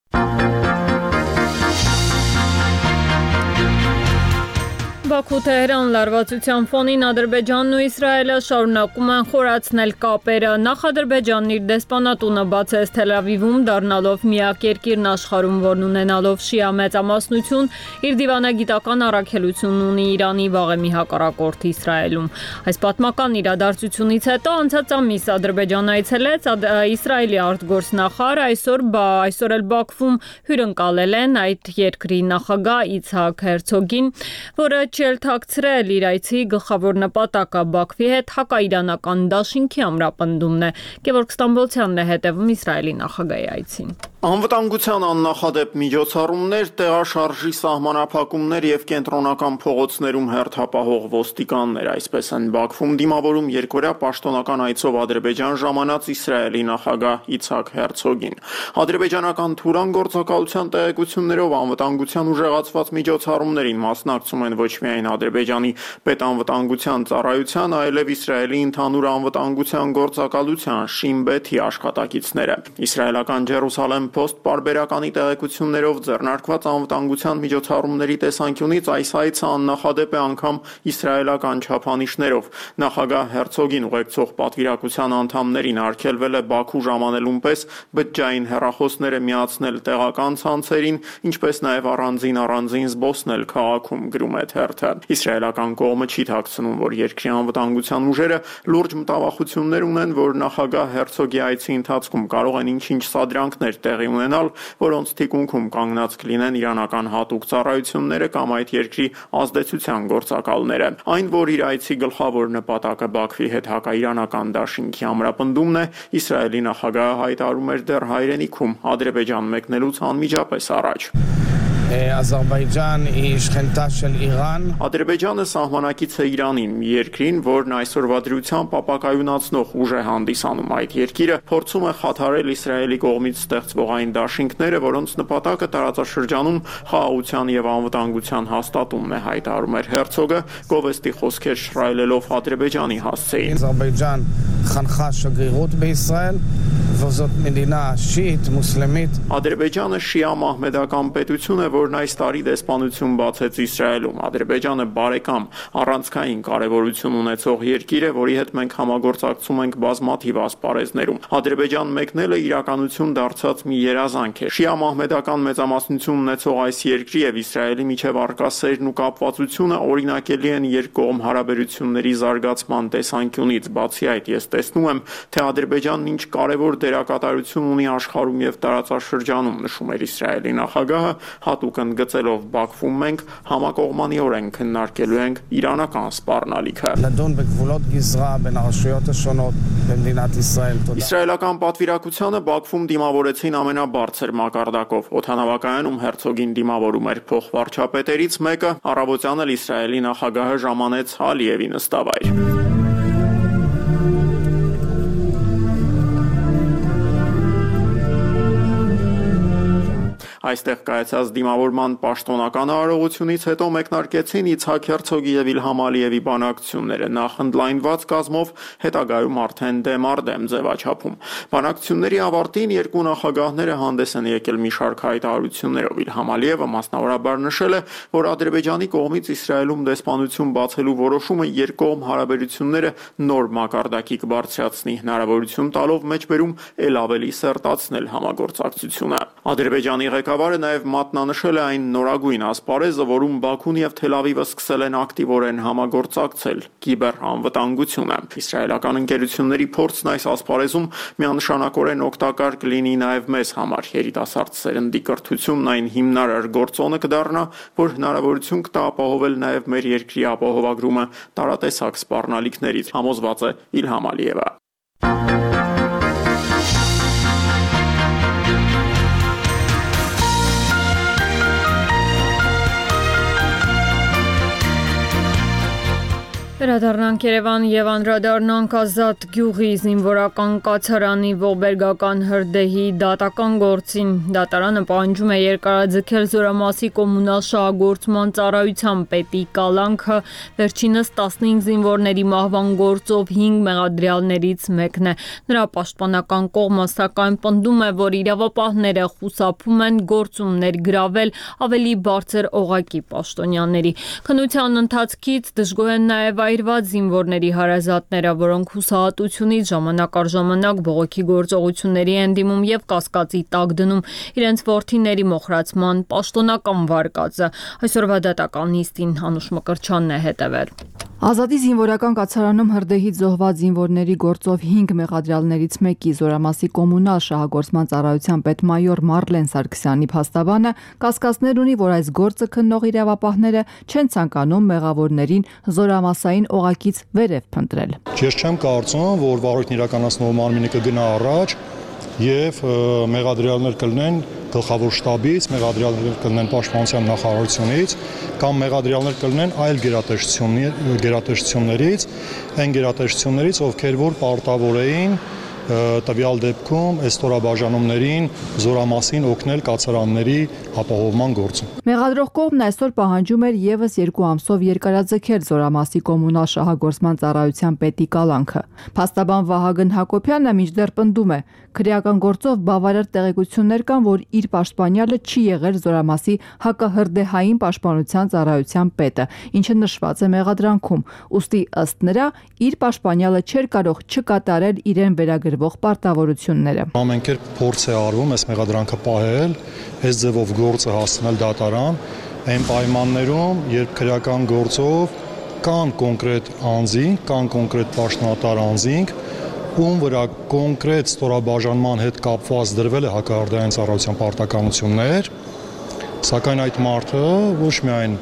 Բաքու-Թեհրան լարվածության ֆոնին Ադրբեջանն ու Իսրայելը շարունակում են խորացնել կապերը։ Նախ Ադրբեջանն իր դեսպանատունը բացեց Թել Ավիվում, դառնալով միակ երկիրն աշխարհում, որն ունենալով շիա մեծամասնություն, իր դիվանագիտական առաքելությունն ունի Իրանի վաղեմի հակառակորդ Իսրայելում։ Այս պատմական իրադարձությունից հետո անցած ամիս Ադրբեջանն այցելեց Իսրայելի արտգործնախարար, այսօր այսօր էլ Բաքվում հյուրընկալել են այդ երկրի նախագահ Իցհակ Հերցոգին, որը չելթակցրել իր այցի գլխավոր նպատակը Բաքվի հետ հակաիրանական դաշինքի ամրապնդումն է։ Գևորգ Ստամբոլցյանն է հետևում Իսրայելի նախագահի այցին։ Անվտանգության աննախադեպ միջոցառումներ, տեղաշարժի սահմանափակումներ եւ կենտրոնական փողոցներում հերթապահող ոստիկաններ, այսպես են Բաքվում դիմավորում երկօրյա պաշտոնական այցով Ադրբեջան ժամանած Իսրայելի նախագահ Իցհակ Հերցոգին։ Ադրբեջանական Թուրան գործակալության տեղեկություններով անվտանգության ուժեղացված միջոցառումներին մասնակցում են ոչ միայն Ադրբեջանի պետանվտանգության ծառայության, այլև Իսրայելի ընդհանուր անվտանգության գործակալության Շին Բեթի աշխատակիցները։ Իսրայելական Ջերուսալեմ Post պարբերականի տեղեկություններով ձեռնարկված անվտանգության միջոցառումների տեսանկյունից այս այցը աննախադեպ է անգամ իսրայելական չափանիշներով։ Նախագահ Հերցոգին ուղեկցող պատվիրակության անդամներին արգելվել է Բաքու ժամանելուն պես բջջային հեռախոսները միացնել տեղական ցանցերին, ինչպես նաև առանձին առանձին զբոսնել քաղաքում, գրում է թերթը։ Իսրայելական կողմը չի թաքցնում, որ երկրի անվտանգության ուժերը լուրջ մտավախություններ ունեն, որ նախագահ Հերցոգի այցի ընթացքում կարող են ինչ-ինչ սադրանքներ տեղի տեղի ունենալ, որոնց թիկունքում կանգնած կլինեն իրանական հատուկ ծառայությունները կամ այդ երկրի ազդեցության գործակալները։ Այն, որ իր այցի գլխավոր նպատակը Բաքվի հետ հակաիրանական դաշինքի ամրապնդումն է, Իսրայելի նախագահը հայտարարում էր դեռ հայրենիքում Ադրբեջան մեկնելուց անմիջապես առաջ։ Ադրբեջան իշխանտա շել Իրան Ադրբեջանը սահմանակից է Իրանին, մի երկրին, որն այսօրվա դրությամբ ապակայունացնող ուժ է հանդիսանում։ Այդ երկիրը փորձում է խաթարել Իսրայելի կողմից ստեղծվող այն դաշինքները, որոնց նպատակը տարածաշրջանում խաղաղության եւ անվտանգության հաստատումն է, հայտարարում էր Հերցոգը, գովեստի խոսքեր շռայլելով Ադրբեջանի հասցեին։ Ադրբեջան խանխա շգիրոտ բիսրայել վոզոտ մեդինա շիիտ մուսլիմիտ Ադրբեջանը շիա մահմեդական պետություն է, որն այս տարի դեսպանություն բացեց Իսրայելում։ Ադրբեջանը բարեկամ առանցքային կարևորություն ունեցող երկիր է, որի հետ մենք համագործակցում ենք բազմաթիվ ասպարեզներում։ Ադրբեջան մեկնելը իրականություն դարձած մի երազանք է։ Շիա մահմեդական մեծամասնություն ունեցող այս երկրի եւ Իսրայելի միջև առկա սերն ու կապվածությունը օրինակելի են երկկողմ հարաբերությունների զարգացման տեսանկյունից։ Բացի այդ, ես տեսնում եմ, թե Ադրբեջանն ինչ կարևոր դերակատարություն ունի աշխարհում եւ տարածաշրջանում, նշում էր Իսրայելի նախագահը, հատուկ ընդգծելով Բաքվում մենք համակողմանիորեն քննարկելու ենք իրանական սպառնալիքը։ Իսրայելական պատվիրակությանը Բաքվում դիմավորեցին ամենաբարձր մակարդակով։ Օդանավակայանում Հերցոգին դիմավորում էր փոխվարչապետերից մեկը, առավոտյան էլ Իսրայելի նախագահը ժամանեց Ալիևի նստավայր։ Այստեղ կայացած դիմավորման պաշտոնական արարողությունից հետո մեկնարկեցին Իցհակ Հերցոգի եւ Իլհամ Ալիևի բանակցությունները, նախ ընդլայնված կազմով, հետագայում արդեն դեմ առ դեմ ձևաչափում։ Բանակցությունների ավարտին երկու նախագահները հանդես են եկել մի շարք հայտարարություններով։ Իլհամ Ալիևը մասնավորաբար նշել է, որ Ադրբեջանի կողմից Իսրայելում դեսպանություն բացելու որոշումը երկկողմ հարաբերությունները նոր մակարդակի կբարձրացնի, հնարավորություն տալով մեջբերում ել ավելի սերտացնել համագործակցությունը։ Ադրբեջանի ղեկավարը նաև մատնանշել է այն նորագույն ասպարեզը, որում Բաքուն եւ Թել Ավիվը սկսել են ակտիվորեն համագործակցել՝ կիբերանվտանգությունը։ Իսրայելական ընկերությունների փորձն այս ասպարեզում միանշանակորեն օգտակար կլինի նաև մեզ համար։ Երիտասարդ սերնդի կրթությունն այն հիմնարար գործոնը կդառնա, որ հնարավորություն կտա ապահովել նաև մեր երկրի ապահովագրումը տարատեսակ սպառնալիքներից, համոզված է Իլհամ Ալիևը։ Վերադառնանք Երևան եւ անդրադառնանք Ազատ գյուղի զինվորական կացարանի ողբերգական հրդեհի դատական գործին։ Դատարանը պահանջում է երկարաձգել Զորամասի կոմունալ շահագործման ծառայության պետի կալանքը, վերջինս տասնհինգ զինվորների մահվան գործով հինգ մեղադրյալներից մեկն է։ Նրա պաշտպանական կողմը սակայն պնդում է, որ իրավապահները խուսափում են գործումներ գրավել ավելի բարձր օղակի պաշտոնյաների։ Քննության ընթացքից դժգոհ են նաեւ այրված զինվորների հարազատները, որոնք հուսահատությունից ժամանակ առ ժամանակ բողոքի գործողությունների են դիմում եւ կասկածի տակ դնում իրենց որդիների մոխրացման պաշտոնական վարկածը։ Այսօրվա դատական նիստին Անուշ Մկրտչյանն է հետևել։ Ազատի զինվորական կացարանում հրդեհից զոհված զինվորների գործով հինգ մեղադրյալներից մեկի Զորամասի կոմունալ շահագործման ծառայության պետմայոր Մարլեն Սարգսյանի փաստաբանը կասկածներ ունի, որ այս գործը քննող իրավապահները չեն ցանկանում մեղավորներին Զորամասային օղակից վերև փնտրել։ Ես չեմ կարծում, որ վարույթն իրականացնող մարմինը կգնա առաջ եւ մեղադրյալներ կլինեն գլխավոր շտաբից, մեղադրյալներ կլինեն պաշտպանության նախարարությունից կամ մեղադրյալներ կլինեն այլ գերատեսչություններից, այն գերատեսչություններից, ովքեր որ պարտավոր էին տվյալ դեպքում ստորաբաժանումներին Զորամասին օգնել կացարանների ապահովման գործում։ Մեղադրող կողմն այսօր պահանջում էր եւս երկու ամսով երկարաձգել Զորամասի կոմունալ շահագործման ծառայության պետի կալանքը։ Փաստաբան Վահագն Հակոբյանը մինչդեռ պնդում է, քրեական գործով բավարար տեղեկություններ կան, որ իր պաշտպանյալը չի եղել Զորամասի հակահրդեհային պաշտպանության ծառայության պետը, ինչը նշված է մեղադրանքում։ Ուստի ըստ նրա, իր պաշտպանյալը չէր կարող չկատարել իրեն վերագրվող պարտավորությունները։ Ամեն կերպ փորձ է արվում այս մեղադրանքը պահել, այս ձևով գործը հասցնել դատարան, այն պայմաններում, երբ քրեական գործով կան կոնկրետ անձինք, կան կոնկրետ պաշտոնատար անձինք, ում վրա կոնկրետ ստորաբաժանման հետ կապված դրվել է հակահարդային ծառայության պարտականություններ, սակայն այդ մարդը ոչ միայն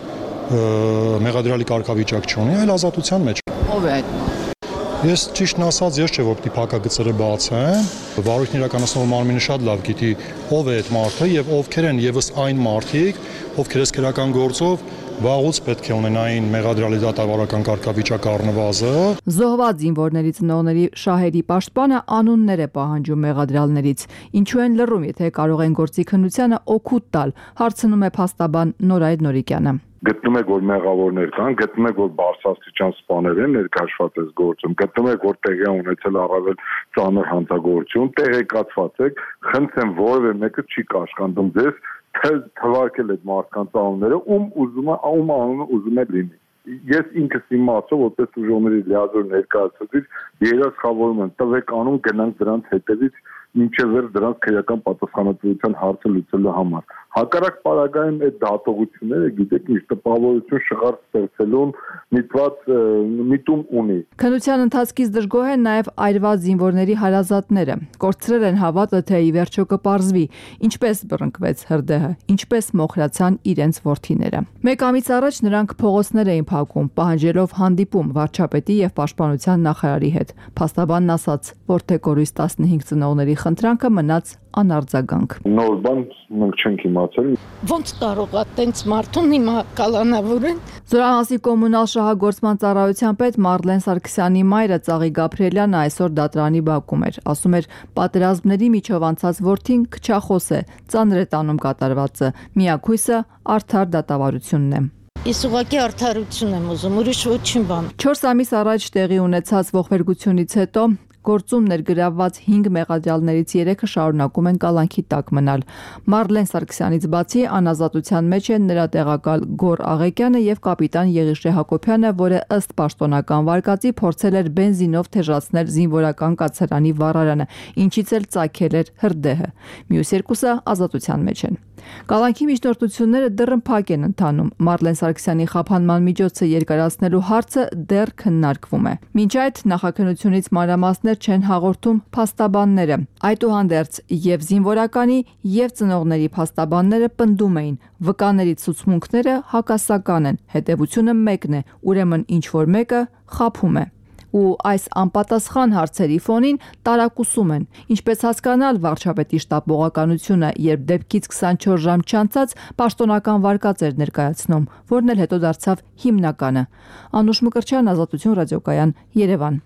մեղադրյալի կարգավիճակ չունի, այլ ազատության մեջ։ Ո՞վ է այդ մարդը։ Ես ճիշտն ասած, ես չէ որ դիպակագծերը բացեմ, վարույթն իրականացնող մարմինը շատ լավ գիտի ով է այդ մարդը եւ ովքեր են եւս այն մարդիկ, ովքեր հսկերական գործով վաղուց պետք է ունենային մեղադրյալի դատավարական կարգավիճակ առնվազը։ Զոհված զինվորների ծնողների շահերի պաշտպանը անուններ է պահանջում մեղադրյալներից։ Ինչու են լռում, եթե կարող են գործի քննությանը օգուտ տալ, հարցնում է փաստաբան Նորայր Նորիկյանը։ Գտնում եք, որ մեղավորներ կան, գտնում եք, որ բարձրաստիճան սպաներ են ներկայացված այս գործում, գտնում եք, որ տեղի է ունեցել առավել ծանր հանցագործություն, տեղեկացված եք, խնդրեմ որևէ մեկը չի կաշկանդում ձեզ թվարկել այդ մարդկանց անունները, ում ուզում է, ում անունը ուզում է լինի։ Ես ինքս իմ մասով որպես ուժողների լիազոր ներկայացուցիչ երաշխավորում եմ, տվեք անուն, գնանք դրանց հետևից մինչև վերջ դրանց քրեական պատասխանատվության հարցը լուծելու համար։ Հակառակ պարագայում այդ դատողությունները, գիտեք, ինչ տպավորություն շղարց ստեղծելուն միտված միտում ունի։ Քննության ընթացքից դժգոհ են նաև այրված զինվորների հարազատները։ Կորցրել են հավատը, թե ի վերջո կպարզվի, ինչպես բռնկվեց հրդեհը, ինչպես մոխրացան իրենց որդիները։ Մեկ ամիս առաջ նրանք փողոցներ էին փակում, պահանջելով հանդիպում վարչապետի եւ պաշտպանության նախարարի հետ։ Փաստաբանն ասաց, որ թե կորույս տասնհինգ ծնողների խնդրանքը մնաց անարձագանք։ Նոր բան մենք չենք իմացել։ Ոնց կարող է տենց մարդուն հիմա կալանավորեն։ Զորահասի կոմունալ շահագործման ծառայության պետ Մարլեն Սարգսյանի մայրը Ծաղի Գաբրիելյանը այսօր դատարանի բակում էր։ Ասում էր, պատերազմների միջով անցած որդին քչախոս է, ծանր է տանում կատարվածը։ Միակույսը արդար դատավարությունն է։ Ես ուղղակի արդարություն եմ ուզում, ուրիշ ոչինչ բան։ չորս ամիս առաջ տեղի ունեցած ողբերգությունից հետո գործում ներգրավված հինգ մեղադրյալներից երեքը շարունակում են կալանքի տակ մնալ։ Մարլեն Սարգսյանից բացի անազատության մեջ են նրա տեղակալ Գոր Աղեկյանը եւ կապիտան Եղիշե Հակոբյանը, որը ըստ պաշտոնական վարկածի փորձել էր բենզինով թեժացնել զինվորական կացարանի վառարանը, ինչից էլ ծագել էր հրդեհը։ Մյուս երկուսը ազատության մեջ են։ Կալանքի միջնորդությունները դեռնփակ են ընթանում։ Մարլեն Սարգսյանի խափանման միջոցը երկարացնելու հարցը դեռ քննարկվում է։ Մինչ այդ նախաքննությունից մանրամասներ չեն հաղորդում փաստաբանները։ Այդուհանդերձ եւ զինվորականի եւ ծնողների փաստաբանները պնդում էին, վկաների ցուցմունքները հակասական են, հետեւությունը մեկն է, ուրեմն ինչ որ մեկը խափում է։ Ու այս անպատասխան հարցերի ֆոնին տարակուսում են։ Ինչպես հասկանալ վարչապետի շտաբողականությունը, երբ դեպքից քսանչորս ժամ չանցած պաշտոնական վարկած էր ներկայացնում, որն էլ հետո դարձավ հիմնականը։ Անուշ Մկրտչյան, Ազատություն ռադիոկայան, Երևան։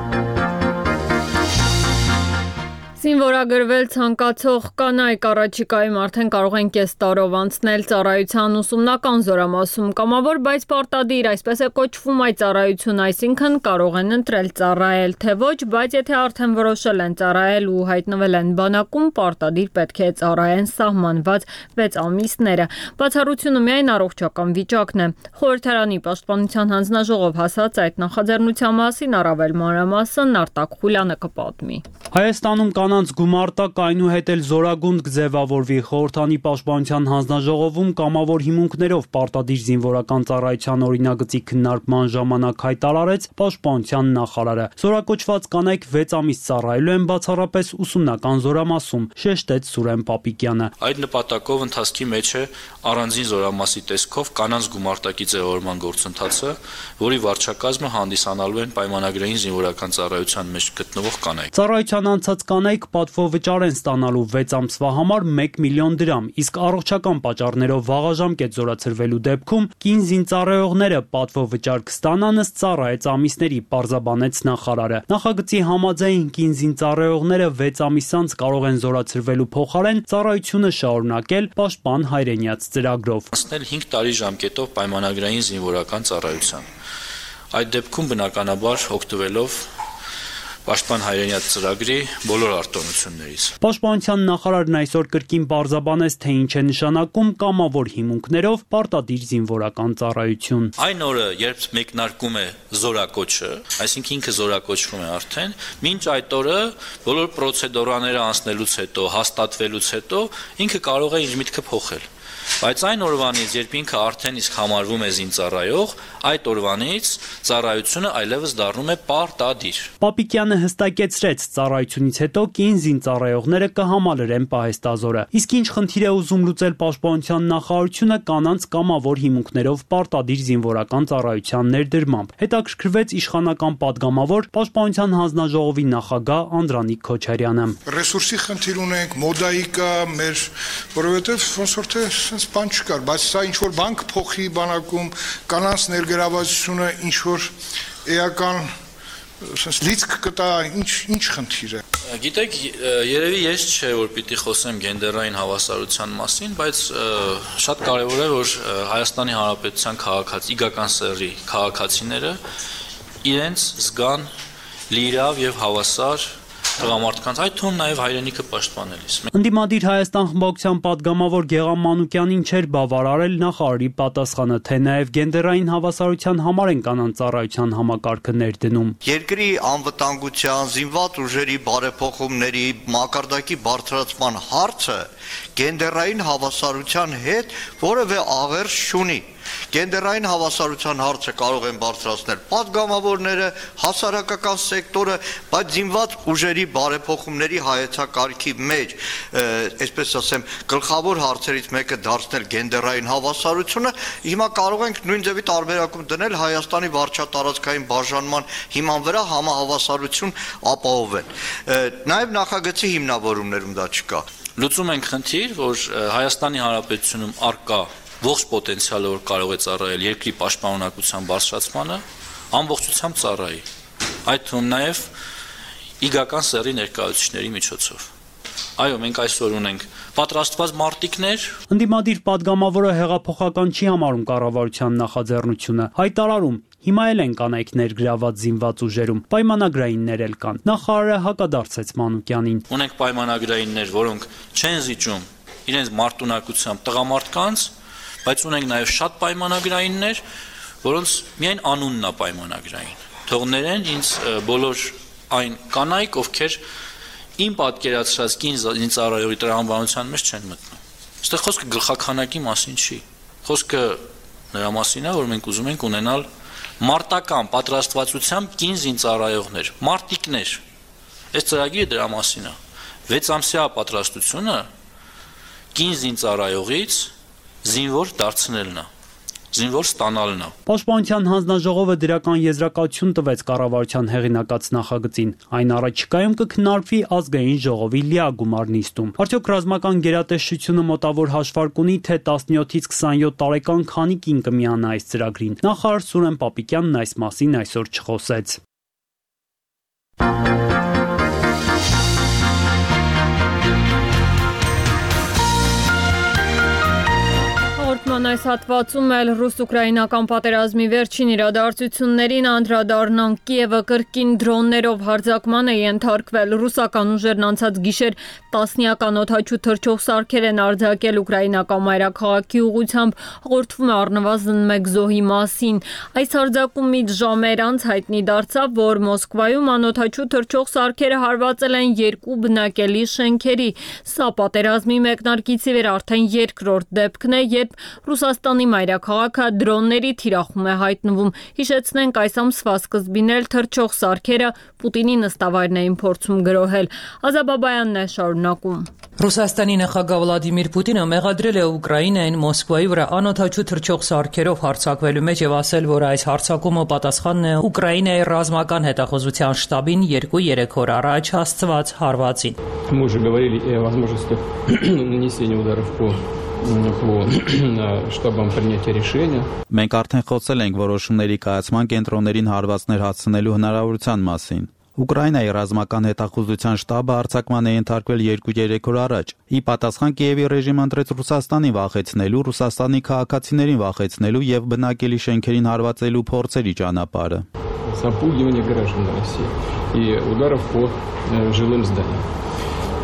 Զինվորագրվել ցանկացող կանայք առաջիկայում արդեն կարող են կես տարով անցնել ծառայության ուսումնական զորամասում կամավոր, բայց պարտադիր, այսպես է կոչվում այդ ծառայությունը, այսինքն կարող են ընտրել ծառայել, թե ոչ, բայց եթե արդեն որոշել են ծառայել ու հայտնվել են բանակում, պարտադիր պետք է ծառայեն սահմանված վեց ամիսները։ Բացառությունը միայն առողջական վիճակն է։ Խորհրդարանի պաշտպանության հանձնաժողով հասած այդ նախաձեռնության մասին առավել մանրամասն Արտակ Խուլյանը կպատմի։ Հայաստանում կանանց գումարտակ այնուհետ էլ զորագունդ կձևավորվի։ Խորհրդանի պաշտպանության հանձնաժողովում կամավոր հիմունքներով պարտադիր զինվորական ծառայության օրինագծի քննարկման ժամանակ հայտարարեց պաշտպանության նախարարը։ Զորակոչված կանայք վեց ամիս ծառայելու են բացառապես ուսումնական զորամասում, շեշտեց Սուրեն Պապիկյանը։ Այդ նպատակով ընթացքի մեջ է առանձին զորամասի տեսքով կանանց գումարտակի ձևավորման գործընթացը, որի վարչակազմը հանդիսանալու են պայմանագրային զինվորական ծառայության մեջ գտնվող կանայք։ Ծառայության անցած կանայք պատվովճար են ստանալու վեց ամսվա համար մեկ միլիոն դրամ, իսկ առողջական պատճառներով վաղաժամկետ զորացրվելու դեպքում կին զինծառայողները պատվովճար կստանան ըստ ծառայեց ամիսների, պարզաբանեց նախարարը։ Նախագծի համաձայն կին զինծառայողները վեց ամիս անց կարող են զորացրվելու փոխարեն ծառայությունը շարունակել պաշտպան հայրենյաց ծրագրով։ Անցնել հինգ տարի ժամկետով պայմանագրային զինվորական ծառայության։ Այդ դեպքում բնականաբար օգտվելով Պաշտպան հայրենյաց ծրագրի բոլոր արտոնություններից։ Պաշտպանության նախարարն այսօր կրկին պարզաբանեց, թե ինչ է նշանակում կամավոր հիմունքներով պարտադիր զինվորական ծառայություն։ Այն օրը, երբ մեկնարկում է զորակոչը, այսինքն ինքը զորակոչվում է արդեն, մինչ այդ օրը բոլոր պրոցեդուրաները անցնելուց հետո, հաստատվելուց հետո ինքը կարող է իր միտքը փոխել։ Բայց այն օրվանից, երբ ինքը արդեն իսկ համարվում է զինծառայող, այդ օրվանից ծառայությունը այլևս դառնում է պարտադիր։ Պապիկյանը հստակեցրեց, ծառայությունից հետո կին զինծառայողները կհամալրեն պահեստազորը։ Իսկ ինչ խնդիր է ուզում լուծել Պաշտպանության նախարարությունը կանանց կամավոր հիմունքներով պարտադիր զինվորական ծառայության ներդրմամբ։ Հետաքրքրվեց իշխանական падգամավոր Պաշտպանության հանձնաժողովի նախագահ Անդրանիկ Քոչարյանը։ Ռեսուրսի խնդիր ունենք, մոդայի կա մեր, որովհետև ոնց որ թե sense բան չկար, բայց սա ինչ որ բան կփոխի բանակում, կանանց ներգրավվածությունը ինչ որ էական sense լիցք կտա, ինչ ինչ խնդիր է։ Գիտեք, երևի ես չէ որ պիտի խոսեմ գենդերային հավասարության մասին, բայց շատ կարևոր է որ Հայաստանի Հանրապետության քաղաքացի, իգական սեռի քաղաքացիները իրենց զգան լիիրավ եւ հավասար տղամարդկանց, այդ թվում նաև հայրենիքը պաշտպանելիս։ Ընդդիմադիր Հայաստան խմբակցության падգամավոր Գեղամ Մանուկյանին չէր բավարարել նախարարի պատասխանը, թե նաև գենդերային հավասարության համար են կանանց ծառայության համակարգը ներդնում։ Երկրի անվտանգության, զինված ուժերի բարեփոխումների, մակարդակի բարձրացման հարցը գենդերային հավասարության հետ որևէ աղերս չունի։ Գենդերային հավասարության հարցը կարող են բարձրացնել падգամավորները, հասարակական սեկտորը, բայց զինված ուժերի բարեփոխումների հայեցակարգի մեջ, այսպես ասեմ, գլխավոր հարցերից մեկը դարձնել գենդերային հավասարությունը, հիմա կարող ենք նույն ձևի տարբերակում դնել Հայաստանի վարչատարածքային բաժանման հիման վրա համահավասարություն ապահովել։ Նաև նախագծի հիմնավորումներում դա չկա։ Լուծում ենք խնդիր, որ Հայաստանի Հանրապետությունում արկա ողջ պոտենցիալը որ կարող է ծառայել երկրի պաշտպանունակության բարձրացմանը, ամբողջությամբ ծառայի։ Այդ թվում նաև իգական սեռի ներկայացուցիչների միջոցով։ Այո, մենք այսօր ունենք պատրաստված մարտիկներ։ Ընդդիմադիր падգամավորը հեղափոխական չի համարում կառավարության նախաձեռնությունը, հայտարարում հիմա էլ են կանայք ներգրաված զինված ուժերում, պայմանագրայիններ էլ կան։ Նախարարը հակադարձեց Մանուկյանին։ Ունենք պայմանագրայիններ, որոնք չեն զիջում իրենց մարտունակությամբ տղամարդկանց, բայց ունենք նաև շատ պայմանագրայիններ, որոնց միայն անունն է պայմանագրային։ Թող ներեն ինձ բոլոր այն կանայք, ովքեր իմ պատկերացրած կին զինծառայողի տրամաբանության մեջ չեն մտնում։ Այստեղ խոսքը գլխաքանակի մասին չի։ Խոսքը նրա մասին է, որ մենք ուզում ենք ունենալ մարտական պատրաստվածությամբ կին զինծառայողներ, մարտիկներ։ Այս ծրագիրը դրա մասին է։ վեց ամսյա պատրաստությունը կին զինծառայողից զինվոր դարձնելն է, զինվոր ստանալն է։ Պաշտպանության հանձնաժողովը դրական եզրակացություն տվեց կառավարության հեղինակած նախագծին։ Այն առաջիկայում կքննարկվի ազգային ժողովի լիագումար նիստում։ Արդյոք ռազմական գերատեսչությունը մոտավոր հաշվարկ ունի, թե տասնյոթից քսանյոթ տարեկան քանի կին կմիանա այս ծրագրին։ Նախարար Սուրեն Պապիկյանն այս մասին այսօր չխոսեց։ Հաղորդման այս հատվածում էլ ռուս-ուկրաինական պատերազմի վերջին իրադարձություններին անդրադառնանք։ Կիևը կրկին դրոններով հարձակման է ենթարկվել։ Ռուսական ուժերն անցած գիշեր տասնյակ օդաչու թռչող սարքեր են արձակել ուկրաինական մայրաքաղաքի ուղղությամբ, հաղորդվում է առնվազն մեկ զոհի մասին։ Այս հարձակումից ժամեր անց հայտնի դարձավ, որ Մոսկվայում անօդաչու թռչող սարքերը հարվածել են երկու բնակելի շենքերի։ Սա պատերազմի մեկնարկից ի վեր արդեն երկրորդ դեպքն է, երբ Ռուսաստանի մայրաքաղաքը դրոնների թիրախում է հայտնվում։ Հիշեցնենք, այս ամսվա սկզբին էլ թռչող սարքերը Պուտինի նստավայրն էին փորձում գրոհել։ Ազաբաբայանն է շարունակում։ Ռուսաստանի նախագահ Վլադիմիր Պուտինը մեղադրել է Ուկրաինային Մոսկվայի վրա անօդաչու թռչող սարքերով հարձակվելու մեջ եւ ասել, որ այս հարձակումը պատասխանն է Ուկրաինայի ռազմական հետախուզության շտաբին երկու-երեք օր առաջ հասցված հարվածին։ Мы уже говорили и о возможности нанесения ударов по շտաբան принятия решения։ Մենք արդեն խոսել ենք որոշումների կայացման կենտրոններին հարվածներ հասցնելու հնարավորության մասին։ Ուկրաինայի ռազմական հետախուզության շտաբը հարձակման է ենթարկվել երկու-երեք օր առաջ։ Ի պատասխան Կիևի ռեժիմը ընտրեց Ռուսաստանին վախեցնելու, Ռուսաստանի քաղաքացիներին վախեցնելու եւ բնակելի շենքերին հարվածելու փորձերի ճանապարհը։ Запугивание граждан России и ударов по жилым зданиям.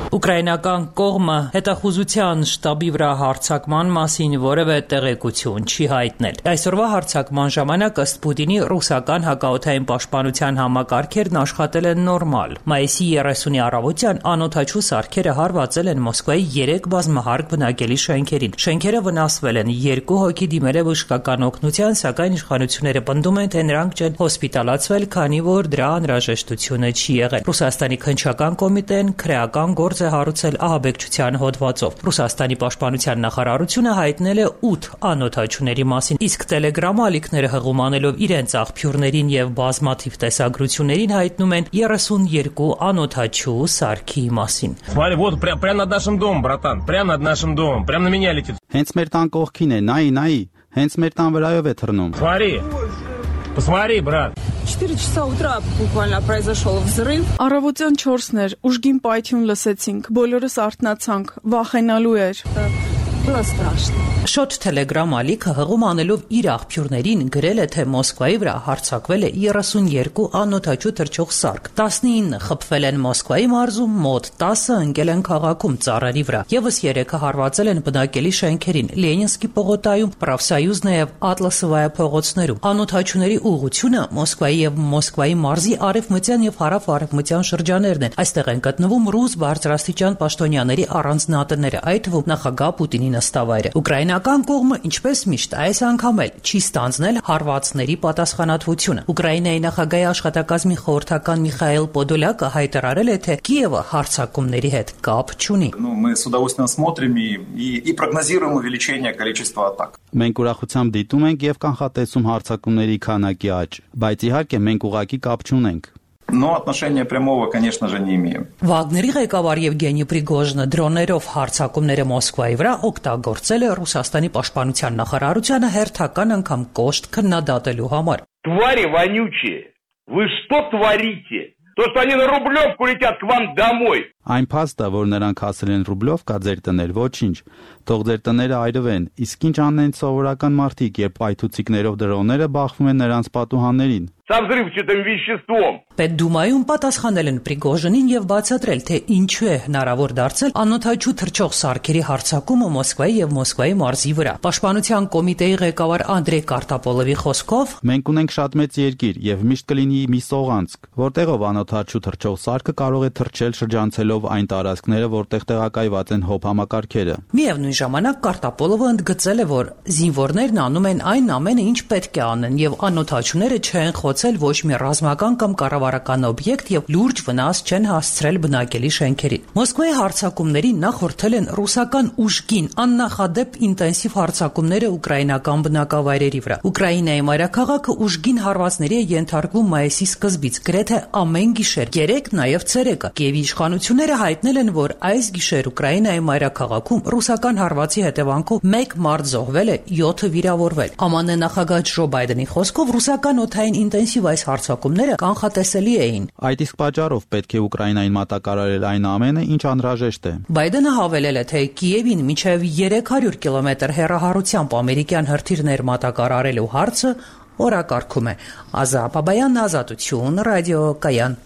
Ուկրաինական կողմը հետախուզության շտաբի վրա հարձակման մասին որևէ տեղեկություն չի հայտնել։ Այսօրվա հարձակման ժամանակ ըստ Պուտինի ռուսական հակաօդային պաշտպանության համակարգերն աշխատել են նորմալ։ Մայիսի երեսունի առավոտյան անօդաչու սարքերը հարվածել են Մոսկվայի երեք բազմահարկ բնակելի շենքերին։ Շենքերը վնասվել են, երկու հոգի դիմել է բժշկական օգնության, սակայն իշխանությունները պնդում են, թե նրանք չեն հոսպիտալացվել, քանի որ դրա անհրաժեշտությունը չի եղել։ Ռուսաստանի քննչական կոմիտեն քրեական գործ է հարուցել ահաբեկչության հոդվածով։ Ռուսաստանի պաշտպանության նախարարությունը հայտնել է ութ անօդաչուների մասին, իսկ Telegram ալիքները հղումանելով իրենց աղբյուրներին եւ բազմաթիվ տեսագրություններին հայտնում են երեսունյոթ անօդաչու սարքի մասին։ Смотри, вот прямо прямо над нашим домом, братан, прямо над нашим домом, прямо на меня летит. Հենց մեր տան կողքին է, նայի, նայի, հենց մեր տան վրայով է թռնում։ Смотри. Посмотри, брат. четыре часа утра буквально произошел взрыв. Առավոտյան չորսն էր, ուժգին պայթյուն լսեցինք, բոլորս արթնացանք, վախենալու էր։ Было страшно. Շոտ Telegram ալիքը հղում անելով իր աղբյուրներին գրել է, թե Մոսկվայի վրա հարձակվել է երեսունյոթ անօդաչու թռչող սարք։ տասնինը խփվել են Մոսկվայի մարզում, մոտ տասը ընկել են քաղաքում ծառերի վրա։ Եվս երեքը հարվածել են բնակելի շենքերին Լենինսկի պողոտայում, Պրավսայուզնա եւ Ատլասովայա փողոցներում։ Անօդաչուների ուղղությունը Մոսկվայի եւ Մոսկվայի մարզի արևմտյան եւ հարավ-արևմտյան շրջաններն են։ Այստեղ են գտնվում ռուս բարձրաստիճան պաշտոնյաների առանձնատները, այդ թվում նախագահ Պուտինի նստավայրը։ Ուկրաինական կողմը, ինչպես միշտ, այս անգամ էլ չի ստանձնել հարվածների պատասխանատվությունը։ Ուկրաինայի նախագահի աշխատակազմի խորհրդական Միխայել Պոդոլյակը հայտարարել է, թե Կիևը հարձակումների հետ կապ չունի։ Ну, мы с удовольствием смотрим и, и, и прогнозируем увеличение количества атак. Մենք ուրախությամբ դիտում ենք եւ կանխատեսում հարձակումների քանակի աճ, բայց իհարկե մենք ուղղակի կապ չունենք։ Но отношения прямого, конечно же, не имеем. Վագների ղեկավար Եվգենի Պրիգոժնը դրոններով հարձակումները Մոսկվայի վրա օգտագործել է Ռուսաստանի պաշտպանության նախարարությանը հերթական անգամ կոշտ քննադատելու համար։ Твари вонючие, вы что творите? То, что они на Рублевку летят к вам домой. Այն փաստը, որ նրանք հասել են Ռուբլովկա ձեր տներ, ոչինչ, թող ձեր տները այրվեն, իսկ ինչ անեն սովորական մարդիկ, երբ պայթուցիկներով դրոնները բախվում են նրանց պատուհաններին։ Со взрывчатым веществом. Պետդումայում պատասխանել են Պրիգոժնին եւ բացատրել, թե ինչու է հնարավոր դարձել անօդաչու թռչող սարքերի հարձակումը Մոսկվայի եւ Մոսկվայի մարզի վրա։ Պաշտպանության կոմիտեի ղեկավար Անդրեյ Կարտապոլովի խոսքով մենք ունենք շատ մեծ երկիր եւ միշտ կլինի մի սողանցք, որտեղով անօդաչու թռչող սարքը կարող է թռչել շրջանցելով այն տարածքները, որտեղ տեղակայված են հոп համակարգերը։ Միևնույն ժամանակ Կարտապոլովը ընդգծել է, որ զինվորներն անում են այն ամենը, ինչ պետք է անեն եւ անօդաչուները չեն խոցել ոչ մի ռազմական կամ կառավարական օբյեկտ եւ լուրջ վնաս չեն հասցրել բնակելի շենքերին։ Մոսկվայի հարձակումներին նախորդել են ռուսական ուժգին աննախադեպ ինտենսիվ հարձակումները ուկրաինական բնակավայրերի վրա։ Ուկրաինայի մայրաքաղաքը ուժգին հարվածների է ենթարկվում մայիսի սկզբից, գրեթե ամեն գիշեր, երեկ նաեւ ցերեկը։ Կիևի իշխանությունները հայտնել են, որ այս գիշեր Ուկրաինայի մայրաքաղաքում ռուսական հարվածի հետևանքով մեկ մարդ զոհվել է, յոթը վիրավորվել։ ԱՄՆ նախագահ Ջո Բայդենի խոսքով ռուսական օդային ինտենսիվ այս հարձակումները կանխատեսելի էին։ Այդ իսկ պատճառով պետք է Ուկրաինային մատակարարել այն ամենը, ինչ անհրաժեշտ է։ Բայդենը հավելել է, թե Կիևին մինչև երեք հարյուր կիլոմետր հեռահարությամբ ամերիկյան հրթիռներ մատակարարելու հարցը օրակարգում է։ Ազա Բաբայան, Ազատություն, Ռադիո Կայան։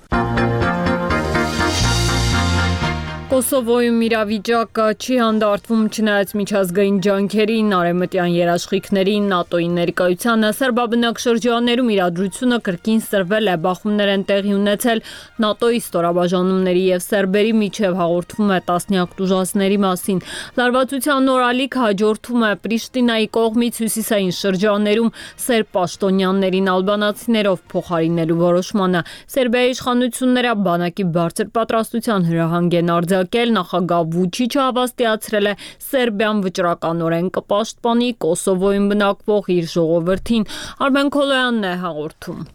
Կոսովոյում իրավիճակը չի հանդարտվում չնայած միջազգային ջանքերին, արևմտյան երաշխիքներին, ՆԱՏՕ-ի ներկայությանը, սերբաբնակ շրջաններում իրադրությունը կրկին սրվել է, բախումներ են տեղի ունեցել ՆԱՏՕ-ի ստորաբաժանումների եւ սերբերի միջև, հաղորդվում է տասնյակ տուժածների մասին։ Լարվածության նոր ալիք հաջորդում է Պրիշտինայի կողմից հյուսիսային շրջաններում սերբ պաշտոնյաներին ալբանացիներով փոխարինելու որոշմանը։ Սերբիայի իշխանությունները բանակի բարձր պատրաստության հրահանգ են արձակել։ Նախագահ Վուչիչը հավաստիացրել է Սերբիան վճռականորեն կպաշտպանի Կոսովոյում բնակվող իր ժողովրդին։ Արմեն Քոլոյանն է հաղորդում։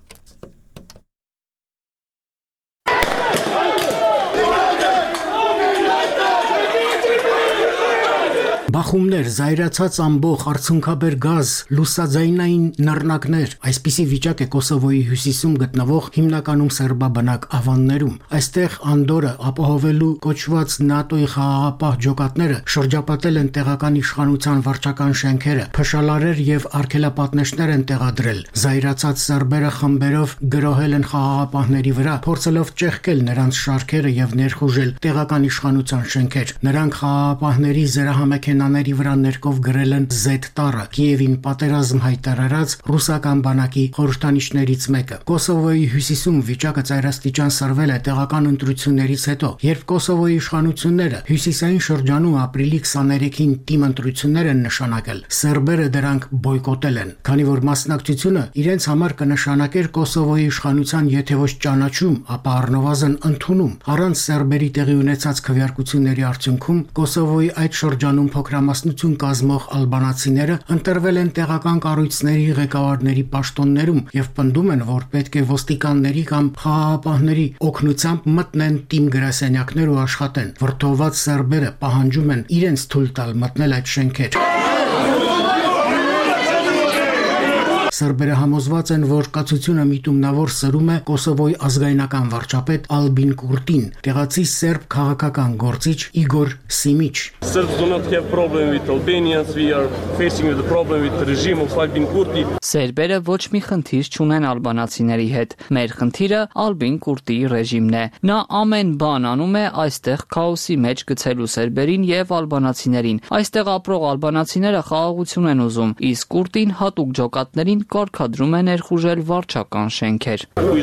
Բախ բախումներ, զայրացած ամբոխ, արցունքաբեր գազ, լուսաձայնային նռնակներ։ Այսպիսի վիճակ է Կոսովոյի հյուսիսում գտնվող հիմնականում սերբաբնակ ավաններում։ Այստեղ Անդորը ապահովելու կոչված ՆԱՏՕ-ի խաղաղապահ ջոկատները շրջապատել են տեղական իշխանության վարչական շենքերը, փշալարեր եւ արգելապատնեշներ են տեղադրել։ Զայրացած սերբերը խմբերով գրոհել են խաղաղապահների վրա, փորձելով ճեղքել նրանց շարքերը եւ ներխուժել տեղական իշխանության շենքեր։ Նրանք խաղաղապահների զրահամեքենաների վրա ներկով գրել են Z տառը, Կիևին պատերազմ հայտարարած ռուսական բանակի խորհրդանիշներից մեկը։ Կոսովոյի հյուսիսում վիճակը ծայրաստիճան սրվել է տեղական ընտրություններից հետո, երբ Կոսովոյի իշխանությունները հյուսիսային շրջանում ապրիլի քսաներեքին թիմ ընտրություններ են նշանակել, սերբերը դրանք բոյկոտել են, քանի որ մասնակցությունը իրենց համար կնշանակեր Կոսովոյի իշխանության եթե ոչ ճանաչում, ապա առնվազն ընդունում։ Առանց սերբերի տեղի ունեցած քվեարկությունների արդյունքում Կոսովոյի այդ շրջանում փոքրամասնություն կազմող ալբանացիները ընտրվել են տեղական կառույցների ղեկավարների պաշտոններում եւ պնդում են, որ պետք է ոստիկանների կամ խաղաղապահների օգնությամբ մտնեն թիմ գրասենյակներ ու աշխատեն։ Վրդովված սերբերը պահանջում են իրենց թույլ տալ մտնել այդ շենքեր։ Սերբերը համոզված են, որ կացությունը միտումնավոր սրում է Կոսովոյի ազգայնական վարչապետ Ալբին Կուրտին, տեղացի սերբ քաղաքական գործիչ Իգոր Սիմիչ։ Serbs do not have problem with Albanians. We are facing the problem with the regime of Albin Kurti. Սերբերը ոչ մի խնդիր չունեն ալբանացիների հետ։ Մեր խնդիրը Ալբին Կուրտիի ռեժիմն է։ Նա ամեն բան անում է այստեղ քաոսի մեջ գցելու սերբերին եւ ալբանացիներին։ Այստեղ ապրող ալբանացիները խաղաղություն են ուզում, իսկ Կուրտին հատուկ ջոկատներին կարգադրում է ներխուժել վարչական շենքեր։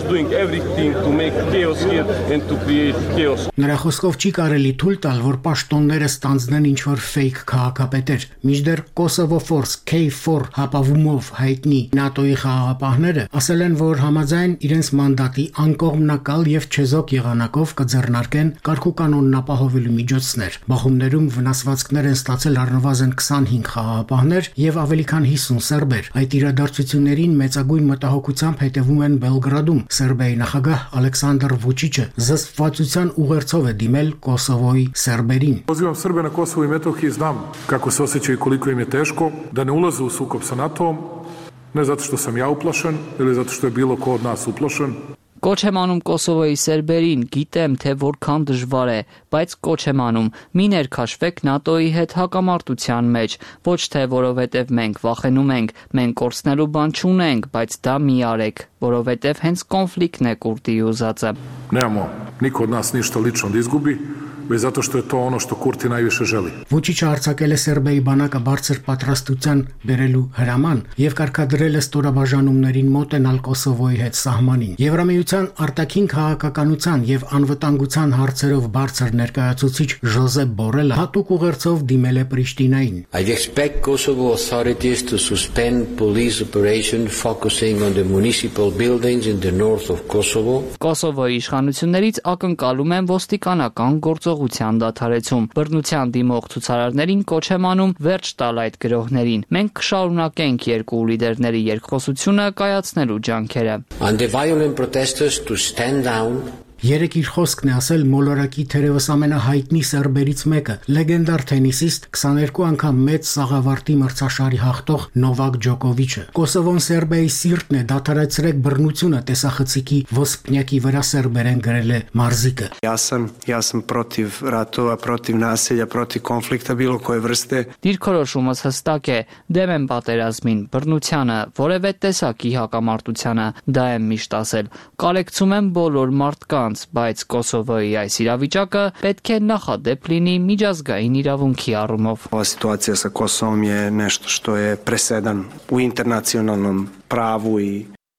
Նրա խոսքով չի կարելի թույլ տալ, որ պաշտոնները ստանձնեն ինչ-որ ֆեյք քաղաքապետեր։ Մինչդեռ Kosovo Force K four հապավումով հայտնի ՆԱՏՕ-ի խաղաղապահները ասել են, որ համաձայն իրենց մանդատի անկողմնակալ եւ չեզոք եղանակով կձեռնարկեն կարգուկանոնն ապահովելու միջոցներ։ Բախումներում վնասվածքներ են ստացել առնվազն քսանհինգ խաղաղապահներ եւ ավելի քան հիսուն սերբեր։ Այդ իրադարձություններին մեծագույն մտահոգությամբ հետևում են Բելգրադում։ Սերբիայի նախագահ Ալեքսանդր Վուչիչը զսպվածության ուղերձով է դիմել Կոսովոյի սերբերին։ Pozivam Srbe na Kosovu i Metohiji, znam kako se osjećaju i koliko im je teško, da ne ulaze u sukob sa NATO-om, ne zato što sam ja uplašen ili zato što je bilo ko od nas uplašen. Կոչ եմ անում Կոսովոյի սերբերին, գիտեմ, թե որքան դժվար է, բայց կոչ եմ անում, մի ներքաշվեք ՆԱՏՕ-ի հետ հակամարտության մեջ, ոչ թե որովհետև մենք վախենում ենք, մենք կորցնելու բան չունենք, բայց դա մի արեք, որովհետև հենց կոնֆլիկտն է Կուրտիի ուզածը։ Nemamo niko od nas ništa lično da izgubi, već zato što je to ono što Kurti najviše želi. Vučićը արձակել է Սերբիայի բանակը բարձր պատրաստության բերելու հրաման եւ կարգադրել է ստորաբաժանումներին մոտենալ Կոսովոյի հետ սահմանին։ Եվրամիության արտաքին քաղաքականության եւ անվտանգության հարցերով բարձր ներկայացուցիչ Ժոզեփ Բորելը հատուկ ուղերձով դիմել է Պրիշտինային։ I expect Kosovo authorities to suspend police operation focusing on the municipal buildings in the north of Kosovo. Կոսովոյի իշխանություններից ակնկալում են ոստիկանական գործողության դադարեցում։ Բռնության դիմող ցուցարարներին կոչ եմ անում վերջ տալ այդ գրոհներին։ Մենք կշարունակենք երկու լիդերների երկխոսությունը կայացնելու ջանքերը։ And the violent protesters to stand down. Երեք իր խոսքն է ասել մոլորակի թերևս ամենահայտնի սերբերից մեկը, լեգենդար թենիսիստ, քսաներկու անգամ մեծ սաղավարտի մրցաշարի հաղթող Նովակ Ջոկովիչը։ Կոսովոն Սերբիայի սիրտն է, դադարեցրեք բռնությունը տեսախցիկի ոսպնյակի վրա սերբերեն գրել է մարզիկը։ Ja sam ja sam protiv ratova, protiv nasilja, protiv konflikta bilo koje vrste. Դիրքորոշումս հստակ է, դեմ եմ պատերազմին, բռնությանը, որևէ տեսակի հակամարտությանը, դա եմ միշտ ասել։ Կարեկցում եմ բոլոր մարդկանց, բայց Կոսովոյի այս իրավիճակը պետք է նախադեպ լինի միջազգային իրավունքի առումով։ Ova situacija sa Kosovom je nešto što je presedan u internacionalnom pravu i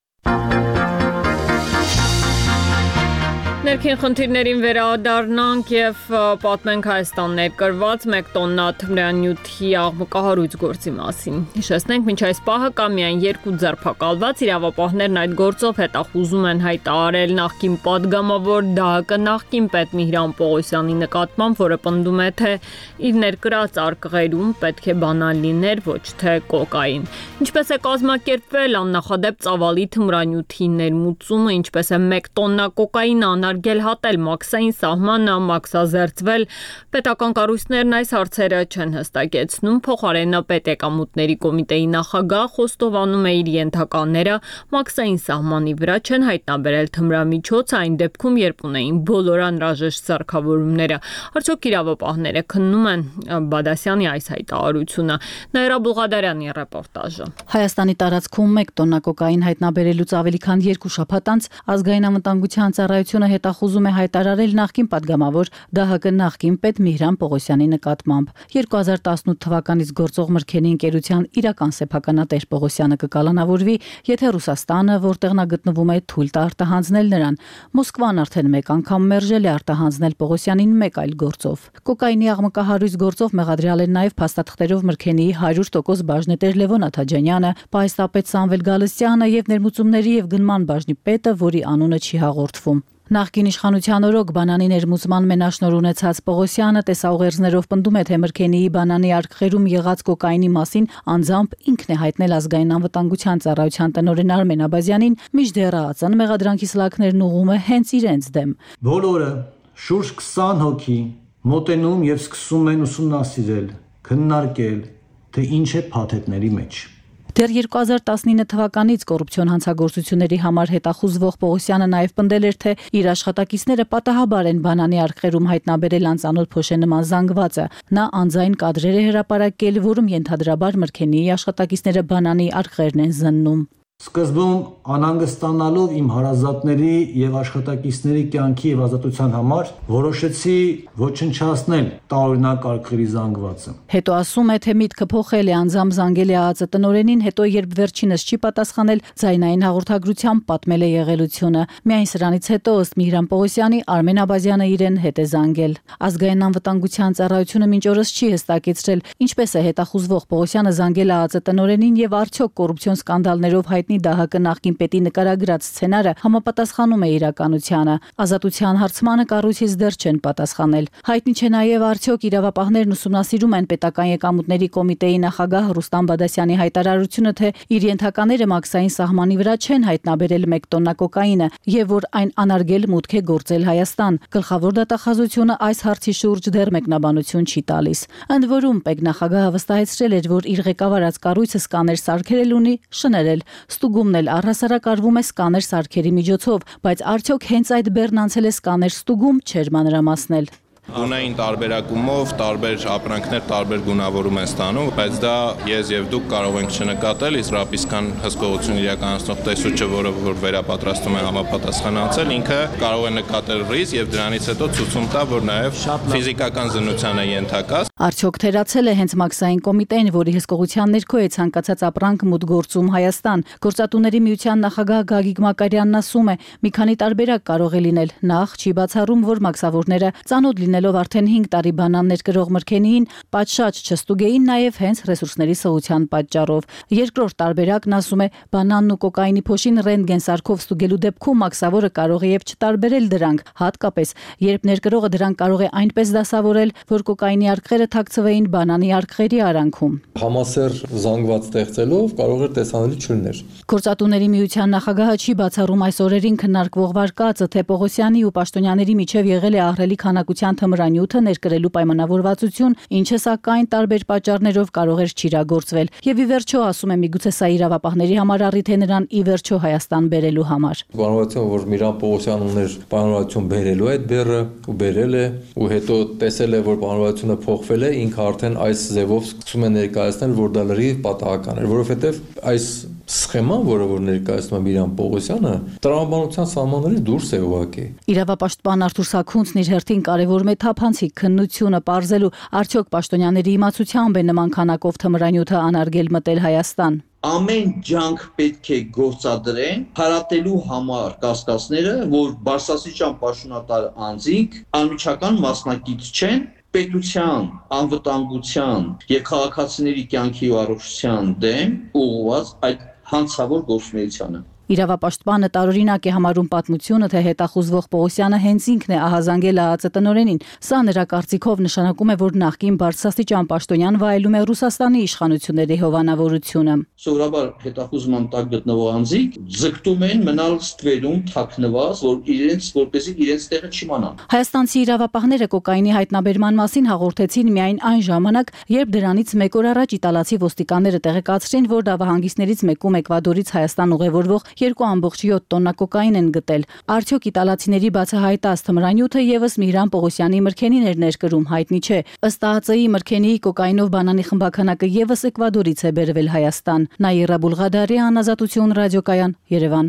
Ներքին խնդիրներին վերադառնանք եւ պատմենք Հայաստան ներկրված մեկ տոննա թմրանյութի աղմկահարույց գործի մասին։ Հիշեցնենք, մինչ այս պահը կա միայն երկու ձերբակալված, իրավապահներն այդ գործով հետախուզում են հայտարարել նախկին падգամավոր ԴԱՀԿ նախկին պետ Միհրան Պողոսյանի նկատմամբ, որը պնդում է, թե իր ներկրած արկղերում պետք է բանալ լիներ, ոչ թե կոկային։ Ինչպես է կազմակերպվել աննախադեպ ծավալի թմրանյութի ներմուծումը, ինչպես է մեկ տոննա կոկային անար արգելհատել մաքսային սահմանն, մաքսազերծվել։ Պետական կառույցներն այս հարցերը չեն հստակեցնում։ Փոխարենը պետեկամուտների կոմիտեի նախագահ խոստովանում է իր ենթակաները մաքսային սահմանի վրա չեն հայտնաբերել թմրամիջոց այն դեպքում, երբ ունեին բոլոր անհրաժեշտ սարքավորումները։ Արդյոք իրավապահները քննում են Բադասյանի այս հայտարարությունը։ Նաիրա Բուղադարյանի ռեպորտաժը։ Հայաստանի տարածքում մեկ տոննա կոկային հայտնաբերելուց ավելի քան երկու շաբաթ անց ազգային անվտանգության ծառայությունը հետախուզում է հայտարարել նախկին падգամավոր ԴՀԿ նախկին պետ Միհրան Պողոսյանի նկատմամբ։ երկու հազար տասնութ թվականից գործող Մրգենի ընկերության իրական սեփականատեր Պողոսյանը կկալանավորվի, եթե Ռուսաստանը, որտեղ նա գտնվում է, թույլ տա արտահանձնել նրան։ Մոսկվան արդեն մեկ անգամ մերժել է արտահանձնել Պողոսյանին մեկ այլ գործով։ Կոկայինի աղմկահարույց գործով մեղադրյալ են նաև փաստաթղթերով Մրգենիի հարյուր տոկոս բաժնետեր Լևոն Աթաջանյանը, պահեստապետ Սամվել Գալստյանը եւ ներմուծումների եւ գնման բաժնի պետը, որի անունը չի հաղորդվում։ Նախկին իշխանության օրոք բանանի ներմուծման մենաշնոր ունեցած Պողոսյանը տեսաուղերձներով պնդում է, թե Մրգենիի բանանի արկղերում եղած կոկայինի մասին անձամբ ինքն է հայտնել ազգային անվտանգության ծառայության տնօրեն Արմեն Աբազյանին, մինչդեռ ԱԱԾ-ն մեղադրանքի սլաքներն ուղղում է հենց իրենց դեմ։ Բոլորը շուրջ քսան հոգի մոտենում եւ սկսում են ուսումնասիրել, քննարկել, թե ինչ է փաթեթների մեջ։ Դեռ երկու հազար տասնինը թվականից կոռուպցիոն հանցագործությունների համար հետախուզվող Պողոսյանը նաև պնդել էր, թե իր աշխատակիցները պատահաբար են բանանի արկղերում հայտնաբերել անծանոթ փոշենման զանգվածը։ Նա անձայն կադրեր է հրապարակել, որում ենթադրաբար Մրգենիի աշխատակիցները բանանի արկղերն են զննում։ Սկզբում անհանգստանալով իմ հարազատների եւ աշխատակիցների կյանքի եւ ազատության համար որոշեցի ոչնչացնել տարօրինակ արկղերի զանգվածը։ Հետո ասում է, թե միտքը փոխել է, անձամբ զանգել է ԱԱԾ տնօրենին, հետո երբ վերջինս չի պատասխանել, ձայնային հաղորդագրությամբ պատմել է եղելությունը։ Միայն սրանից հետո ըստ Միհրան Պողոսյանի Արմեն Աբազյանը իրեն հետ է զանգել։ Ազգային անվտանգության ծառայությունը մինչ օրս չի հստակեցրել, ինչպես է հետախուզվող Պողոսյանը զանգել ԱԱԾ տնօրենին եւ արդյոք կոռուպցիոն սկանդալներով հայտնի ԴՀԿ նախկին պետի նկարագրած սցենարը համապատասխանում է իրականությանը։ Ազատության հարցմանը կառույցից դեռ չեն պատասխանել։ Հայտնի չէ նաև արդյոք իրավապահներն ուսումնասիրում են պետական եկամուտների կոմիտեի նախագահ Ռուստամ Բադասյանի հայտարարությունը, թե իր ենթակաները մաքսային սահմանի վրա չեն հայտնաբերել մեկ տոննա կոկայինը եւ որ այն անարգել մուտք է գործել Հայաստան։ Գլխավոր դատախազությունը այս հարցի շուրջ դեռ մեկնաբանություն չի տալիս։ Ընդ որում պետնախագահը վստահեցրել էր, որ իր ղեկավարած կառույցը սկաներ սարքերել ունի, շներել։ Ստուգումն էլ առհասարակ արվում է սկաներ սարքերի միջոցով, բայց արդյոք հենց այդ բեռն անցել է սկաներ ստուգում, չէր մանրամասնել։ Գունային տարբերակումով տարբեր ապրանքներ տարբեր գունավորում են ստանում, բայց դա ես եւ դուք կարող ենք չնկատել, իսկ ռապիսկան հսկողություն իրականացնող տեսուչը, որը որ վերապատրաստում է համապատասխանացել, ինքը կարող է նկատել ռիսկ եւ դրանից հետո ցույց տա, որ նաեւ ֆիզիկական զննության է ենթակա։ Արդյոք թերացել է հենց մաքսային կոմիտեն, որի հսկողության ներքո է ցանկացած ապրանք մուտք գործում Հայաստան։ Գործատուների միության նախագահ Գագիկ Մակարյանն ասում է, մի քանի տարբերակ կարող է լինել։ Նախ չի բացառում, որ մաքսավորները ծանոթ լինելով արդեն հինգ տարի բանաններ կրող Մրգենիին պատշաճ չստուգեին նաև հենց ռեսուրսների սղության պատճառով։ Երկրորդ տարբերակն ասում է, բանանն ու կոկայինի փոշին ռենտգեն սարքով ստուգելու դեպքում մաքսավորը կարող է եւ չտարբերել դրանք, հատկապես երբ ներկրողը դրանք կարող է այնպես դասավորել, որ կոկայինի արկղերը թաքցվեին բանանի արկղերի արանքում։ Համասեռ զանգված ստեղծելով կարող էր տեսանելի չլիներ։ Գործատուների միության նախագահը չի բացառում այս օրերին քննարկվող վարկածը, թե Պողոսյանի ու Պաշտոնյաների միջև եղել է ահռելի քանակության թմրանյութը ներկրելու պայմանավորվածություն, ինչը սակայն տարբեր պատճառներով կարող էր չիրագործվել։ Եվ ի վերջո ասում է, միգուցե սա իրավապահների համար առիթ է նրան ի վերջո Հայաստան բերելու համար։ Պայմանավորվածություն, որ Միհրան Պողոսյանն ուներ պայմանավորվածություն բերելու այդ բեռը ու բերել է ու հետո տեսել է, որ պայմանավորվածությունը փոխվել է, ինքը արդեն այս ձևով սկսում է ներկայացնել, որ դա լրիվ պատահական էր, որովհետև այս սխեման, որը որ ներկայացնում է Միհրան Պողոսյանը, տրամաբանության սահմաններից դուրս է ուղղակի։ Իրավապաշտպան Արթուր Սաքունցն իր հերթին կարևորում է թափանցիկ քննությունը պարզելու, արդյոք պաշտոնյաների իմացությամբ է նման քանակով թմրանյութը անարգել մտել Հայաստան։ Ամեն ջանք պետք է գործադրեն հարատելու համար կասկածները, որ Բարսասիչյան պաշտոնատար անձինք անմիջական մասնակից չեն պետության, անվտանգության եւ քաղաքացիների կյանքի ու առողջության դեմ ուղղված այդ հանցավոր գործունեությանը։ Իրավապաշտպանը տարօրինակ է համարում պատմությունը, թե հետախուզվող Պողոսյանը հենց ինքն է ահազանգել ԱԱԾ տնօրենին։ Սա նրա կարծիքով նշանակում է, որ նախկին բարձրաստիճան պաշտոնյան վայելում է Ռուսաստանի իշխանությունների հովանավորությունը։ Սովորաբար հետախուզման տակ գտնվող անձիկ ձգտում են մնալ ստվերում թաքնված, որ իրենց որպեսզի իրենց տեղը չիմանան։ Հայաստանցի իրավապահները կոկայինի հայտնաբերման մասին հաղորդեցին միայն այն ժամանակ, երբ դրանից մեկ օր առաջ իտալացի ոստիկանները տեղեկացրին, որ նավահանգիստներից մեկում Էկվադորից Հայաստան ուղևորվող երկու ամբողջ յոթ տոննա կոկային են գտել։ Արդյոք իտալացիների բացահայտած թմրանյութը եւս Միհրան Պողոսյանի մրգենին էր ներկրում, հայտնի չէ։ Ըստ ԱԱԾ-ի մրգենիի կոկայինով բանանի խմբականակը եւս Էկվադորից է բերվել Հայաստան։ Նաիրա Բուլղադարյան, Ազատություն ռադիոկայան, Երևան։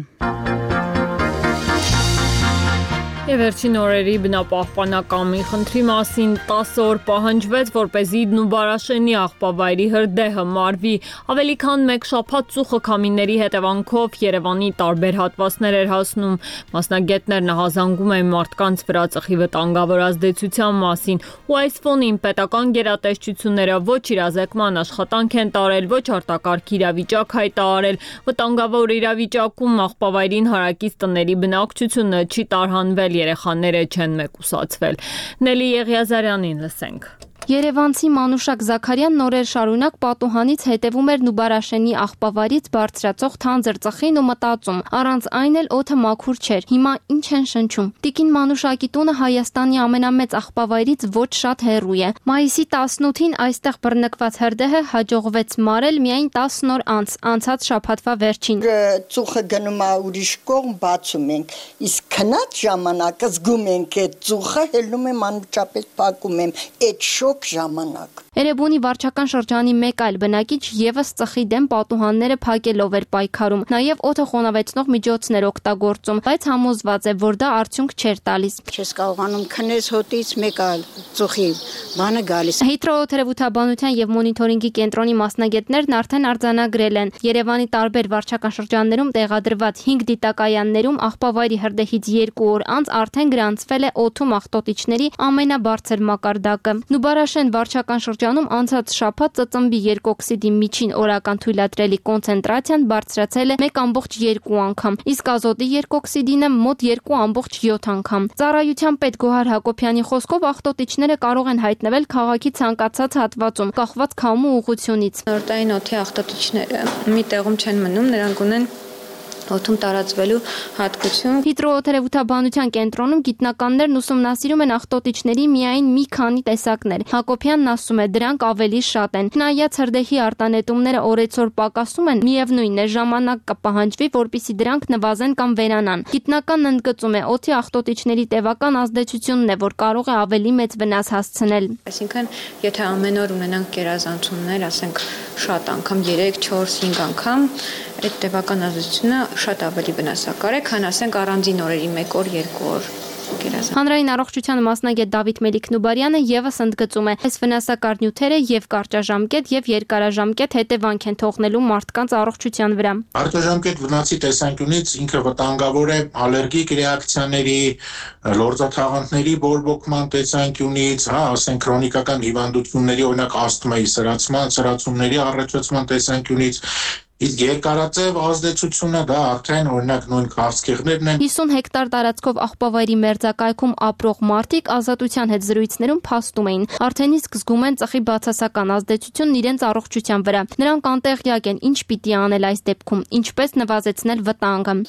Եվ վերջին օրերի բնապահպանական խնդրի մասին տասը օր պահանջվեց, որպեսզի Նուբարաշենի աղբավայրի հրդեհը մարվի։ Ավելի քան մեկ շաբաթ ծուխը քամիների հետևանքով Երևանի տարբեր հատվածներ էր հասնում։ Մասնագետներն ահազանգում են մարդկանց վրա ծխի վտանգավոր ազդեցության մասին, ու այս ֆոնին պետական գերատեսչությունները ոչ իրազեկման աշխատանք են տարել, ոչ արտակարգ իրավիճակ հայտարարել։ Վտանգավոր իրավիճակում աղբավայրին հարակից տների բնակչությունը չի տարհանվել, երեխաները չեն մեկուսացվել։ Նելի Եղիազարյանին լսենք։ Երևանցի Մանուշակ Զաքարյանն օրեր շարունակ պատուհանից հետևում էր Նուբարաշենի աղբավայրից բարձրացող թանձր ծխին ու մտածում, առանց այն էլ օդը մաքուր չէր։ Հիմա ինչ են շնչում։ Տիկին Մանուշակի տունը Հայաստանի ամենամեծ աղբավայրից ոչ շատ հեռու է։ Մայիսի տասնութին այստեղ բռնկված հրդեհը հաջողվեց մարել միայն տասն օր անց, անցած շաբաթվա վերջին։ Ծուխը գնում է ուրիշ կողմ, բացում ենք, իսկ քնած ժամանակը զգում ենք այդ ծուխը, հելնում եմ անմիջապես փակում եմ, այդ շոկ ժամանակ։ Էրեբունի վարչական շրջանի մեկ այլ բնակիչ եւս ծխի դեմ պատուհանները փակելով էր պայքարում, նաեւ օդը խոնավեցնող միջոցներ օգտագործում, բայց համոզված է, որ դա արդյունք չէր տալիս։ Չես կարողանում քնես հոտից մեկ այլ ծխի բանը գալիս։ Հիդրոթերապևտաբանության եւ մոնիթորինգի կենտրոնի մասնագետներն արդեն արձանագրել են Երևանի տարբեր վարչական շրջաններում տեղադրված հինգ դիտակայաններում աղբավայրի հրդեհից երկու օր անց արդեն գրանցվել է օդում աղտոտիչների ամենաբարձր մակարդակը։ Նուբարաշեն վարչական շրջանում անցած շաբաթ ծծմբի երկօքսիդի միջին օրական թույլատրելի կոնցենտրացիան բարձրացել է մեկ ամբողջ երկու անգամ, իսկ ազոտի երկօքսիդինը մոտ երկու ամբողջ յոթ անգամ։ Ծառայության պետ Գոհար Հակոբյանի խոսքով աղտոտիչները կարող են հայտնվել քաղաքի ցանկացած հատվածում, կախված քամու ուղղությունից։ Նորտային օդի աղտոտիչները մի տեղում չեն մնում, նրանք ունեն օդում տարածվելու հատկություն։ Հիդրոթերապևտաբանության կենտրոնում գիտնականներն ուսումնասիրում են աղտոտիչների միայն մի քանի տեսակներ։ Հակոբյանն ասում է, դրանք ավելի շատ են։ Չնայած հրդեհի արտանետումները օրեցօր պակասում են, միևնույն է, ժամանակ կպահանջվի, որպեսզի դրանք նվազեն կամ վերանան։ Գիտնականն ընդգծում է, օդի աղտոտիչների տևական ազդեցությունն է, որ կարող է ավելի մեծ վնաս հասցնել։ Այսինքն, եթե ամեն օր ունենանք գերազանցումներ, ասենք շատ անգամ երեք, չորս, հինգ անգամ, այդ տևական ազդեցությունը շատ ավելի վնասակար է, քան ասենք առանձին օրերի մեկ օր, երկու օր գերազանց։ Հանրային առողջության մասնագետ Դավիթ Մելիք-Նուբարյանը եւս ընդգծում է, այս վնասակար նյութերը եւ կարճաժամկետ եւ երկարաժամկետ հետևանք են թողնելու մարդկանց առողջության վրա։ Կարճաժամկետ վնասի տեսանկյունից ինքը վտանգավոր է ալերգիկ ռեակցիաների, լորձաթաղանթների բորբոքման տեսանկյունից, հա, ասենք քրոնիկական հիվանդությունների, օրինակ ասթմայի սրացման, սրացումների առաջացման տեսանկյունից Իսկ երկարաձև ազդեցությունը դա արդեն օրինակ նույն քաղցկեղներն են։ հիսուն հեկտար տարածքով աղբավայրի մերձակայքում ապրող մարդիկ Ազատության հետ զրույցներում փաստում էին, արդեն իսկ զգում են ծխի բացասական ազդեցությունն իրենց առողջության վրա։ Նրանք անտեղյակ են, ինչ պիտի անել այս դեպքում, ինչպես նվազեցնել վտանգը։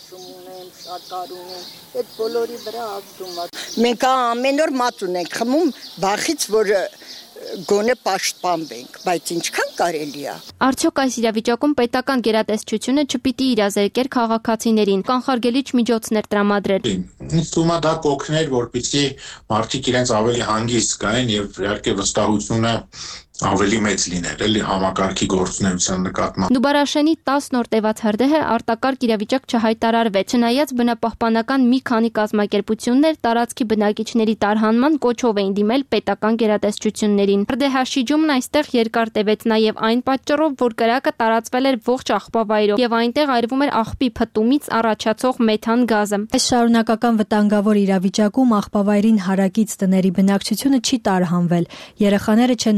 Այդ բոլորի վրա ազդում է։ Մենք ամեն օր մաց ունենք խմում, վախից որ գոնե պաշտպանվենք, բայց ինչքան կարելի է։ Արդյոք այս իրավիճակում պետական գերատեսչությունը չպիտի իրազեկեր քաղաքացիներին, կանխարգելիչ միջոցներ տրամադրել։ Ինձ թվում է դա կօգներ, որպեսզի մարդիկ իրենց ավելի հանգիստ զգային եւ իհարկե վստահությունը ավելի մեծ լիներ, էլի համակարգի գործունեության նկատմամբ։ Նուբարաշենի տասն օր տևած հրդեհը արտակարգ իրավիճակ չհայտարարվեց, չնայած բնապահպանական մի քանի կազմակերպություններ տարածքի բնակիչների տարհանման կոչով էին դիմել պետական գերատեսչություններին։ Հրդեհաշիջումն այստեղ երկար տևեց նաև այն պատճառով, որ կրակը տարածվել էր ողջ աղբավայրով եւ այնտեղ այրվում էր աղբի փտումից առաջացող մեթան գազը։ Այս շարունակական վտանգավոր իրավիճակում աղբավայրին հարակից տների բնակչությունը չի տարհանվել, երեխաները չեն մեկուսացվել։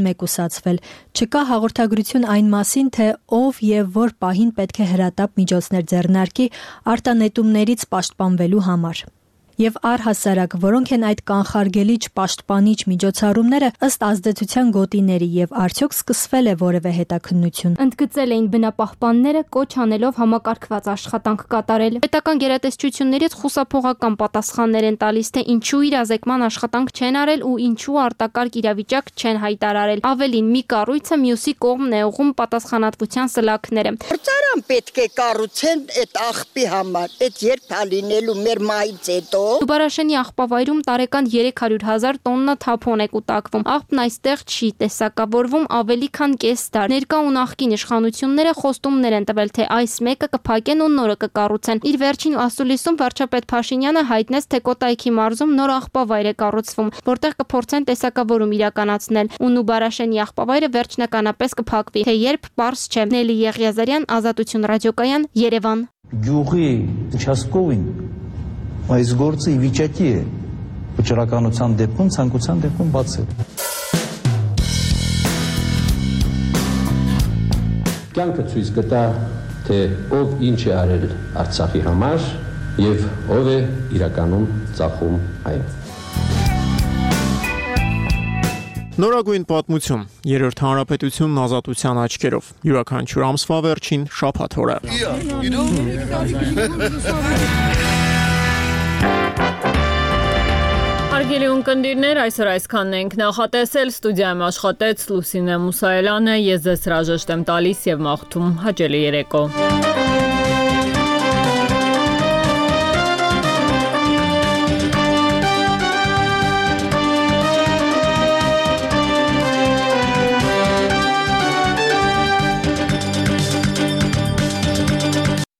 ստացվել։ Չկա հաղորդագրություն այն մասին, թե ով եւ որ պահին պետք է հրատապ միջոցներ ձեռնարկի արտանետումներից պաշտպանվելու համար։ Եվ առհասարակ, որոնք են այդ կանխարգելիչ պաշտպանիչ միջոցառումները ըստ ազդեցության գոտիների եւ արդյոք սկսվել է որևէ հետաքննություն։ Ընդգծել էին բնապահպանները կոչ անելով համակարգված աշխատանք կատարել։ Պետական գերատեսչություններից խուսափողական պատասխաններ են տալիս, թե ինչու իրազեկման աշխատանք չեն արել ու ինչու արտակարգ իրավիճակ չեն հայտարարել։ Ավելին, մի կառույցը մյուսի կողմն է ուղղում պատասխանատվության սլաքները։ Գործարան պետք է կառուցեն այդ աղբի համար, այդ երբ հալինելու մեր մայից հետո Դուբարաշենի աղբավայրում տարեկան երեք հարյուր հազար տոննա թափոն է կուտակվում։ Աղբն այստեղ չի տեսակավորվում ավելի քան կես դար։ Ներկա ու նախկին իշխանությունները խոստումներ են տվել, թե այս մեկը կփակեն ու նորը կկառուցեն։ Իր վերջին ասուլիսում վարչապետ Փաշինյանը հայտնեց, թե Կոտայքի մարզում նոր աղբավայր է կառուցվում, որտեղ կփորձեն տեսակավորում իրականացնել։ Ու Դուբարաշենի աղբավայրը վերջնականապես կփակվի, թե երբ պարզ չէ։ Նելի Եղիազարյան, Ազատություն ռադիոկայան, Երևան։ Գյուղի участковին այս գործը ի վիճակի է վճռականության դեպքում, ցանկության դեպքում բացել։ Կյանքը ցույց կտա, թե ով ինչ է արել Արցախի համար եւ ով է իրականում ծախում այն։ Նորագույն պատմություն, երրորդ հանրապետությունն ազատության աչքերով, յուրաքանչյուր ամսվա վերջին շաբաթ օրը։ Հարգելի ունկնդիրներ, այսօր այսքանն ենք նախատեսել, ստուդիայում աշխատեց Լուսինե Մուսայելյանը, ես ձեզ հրաժեշտ եմ տալիս եւ մաղթում հաճելի երեկո։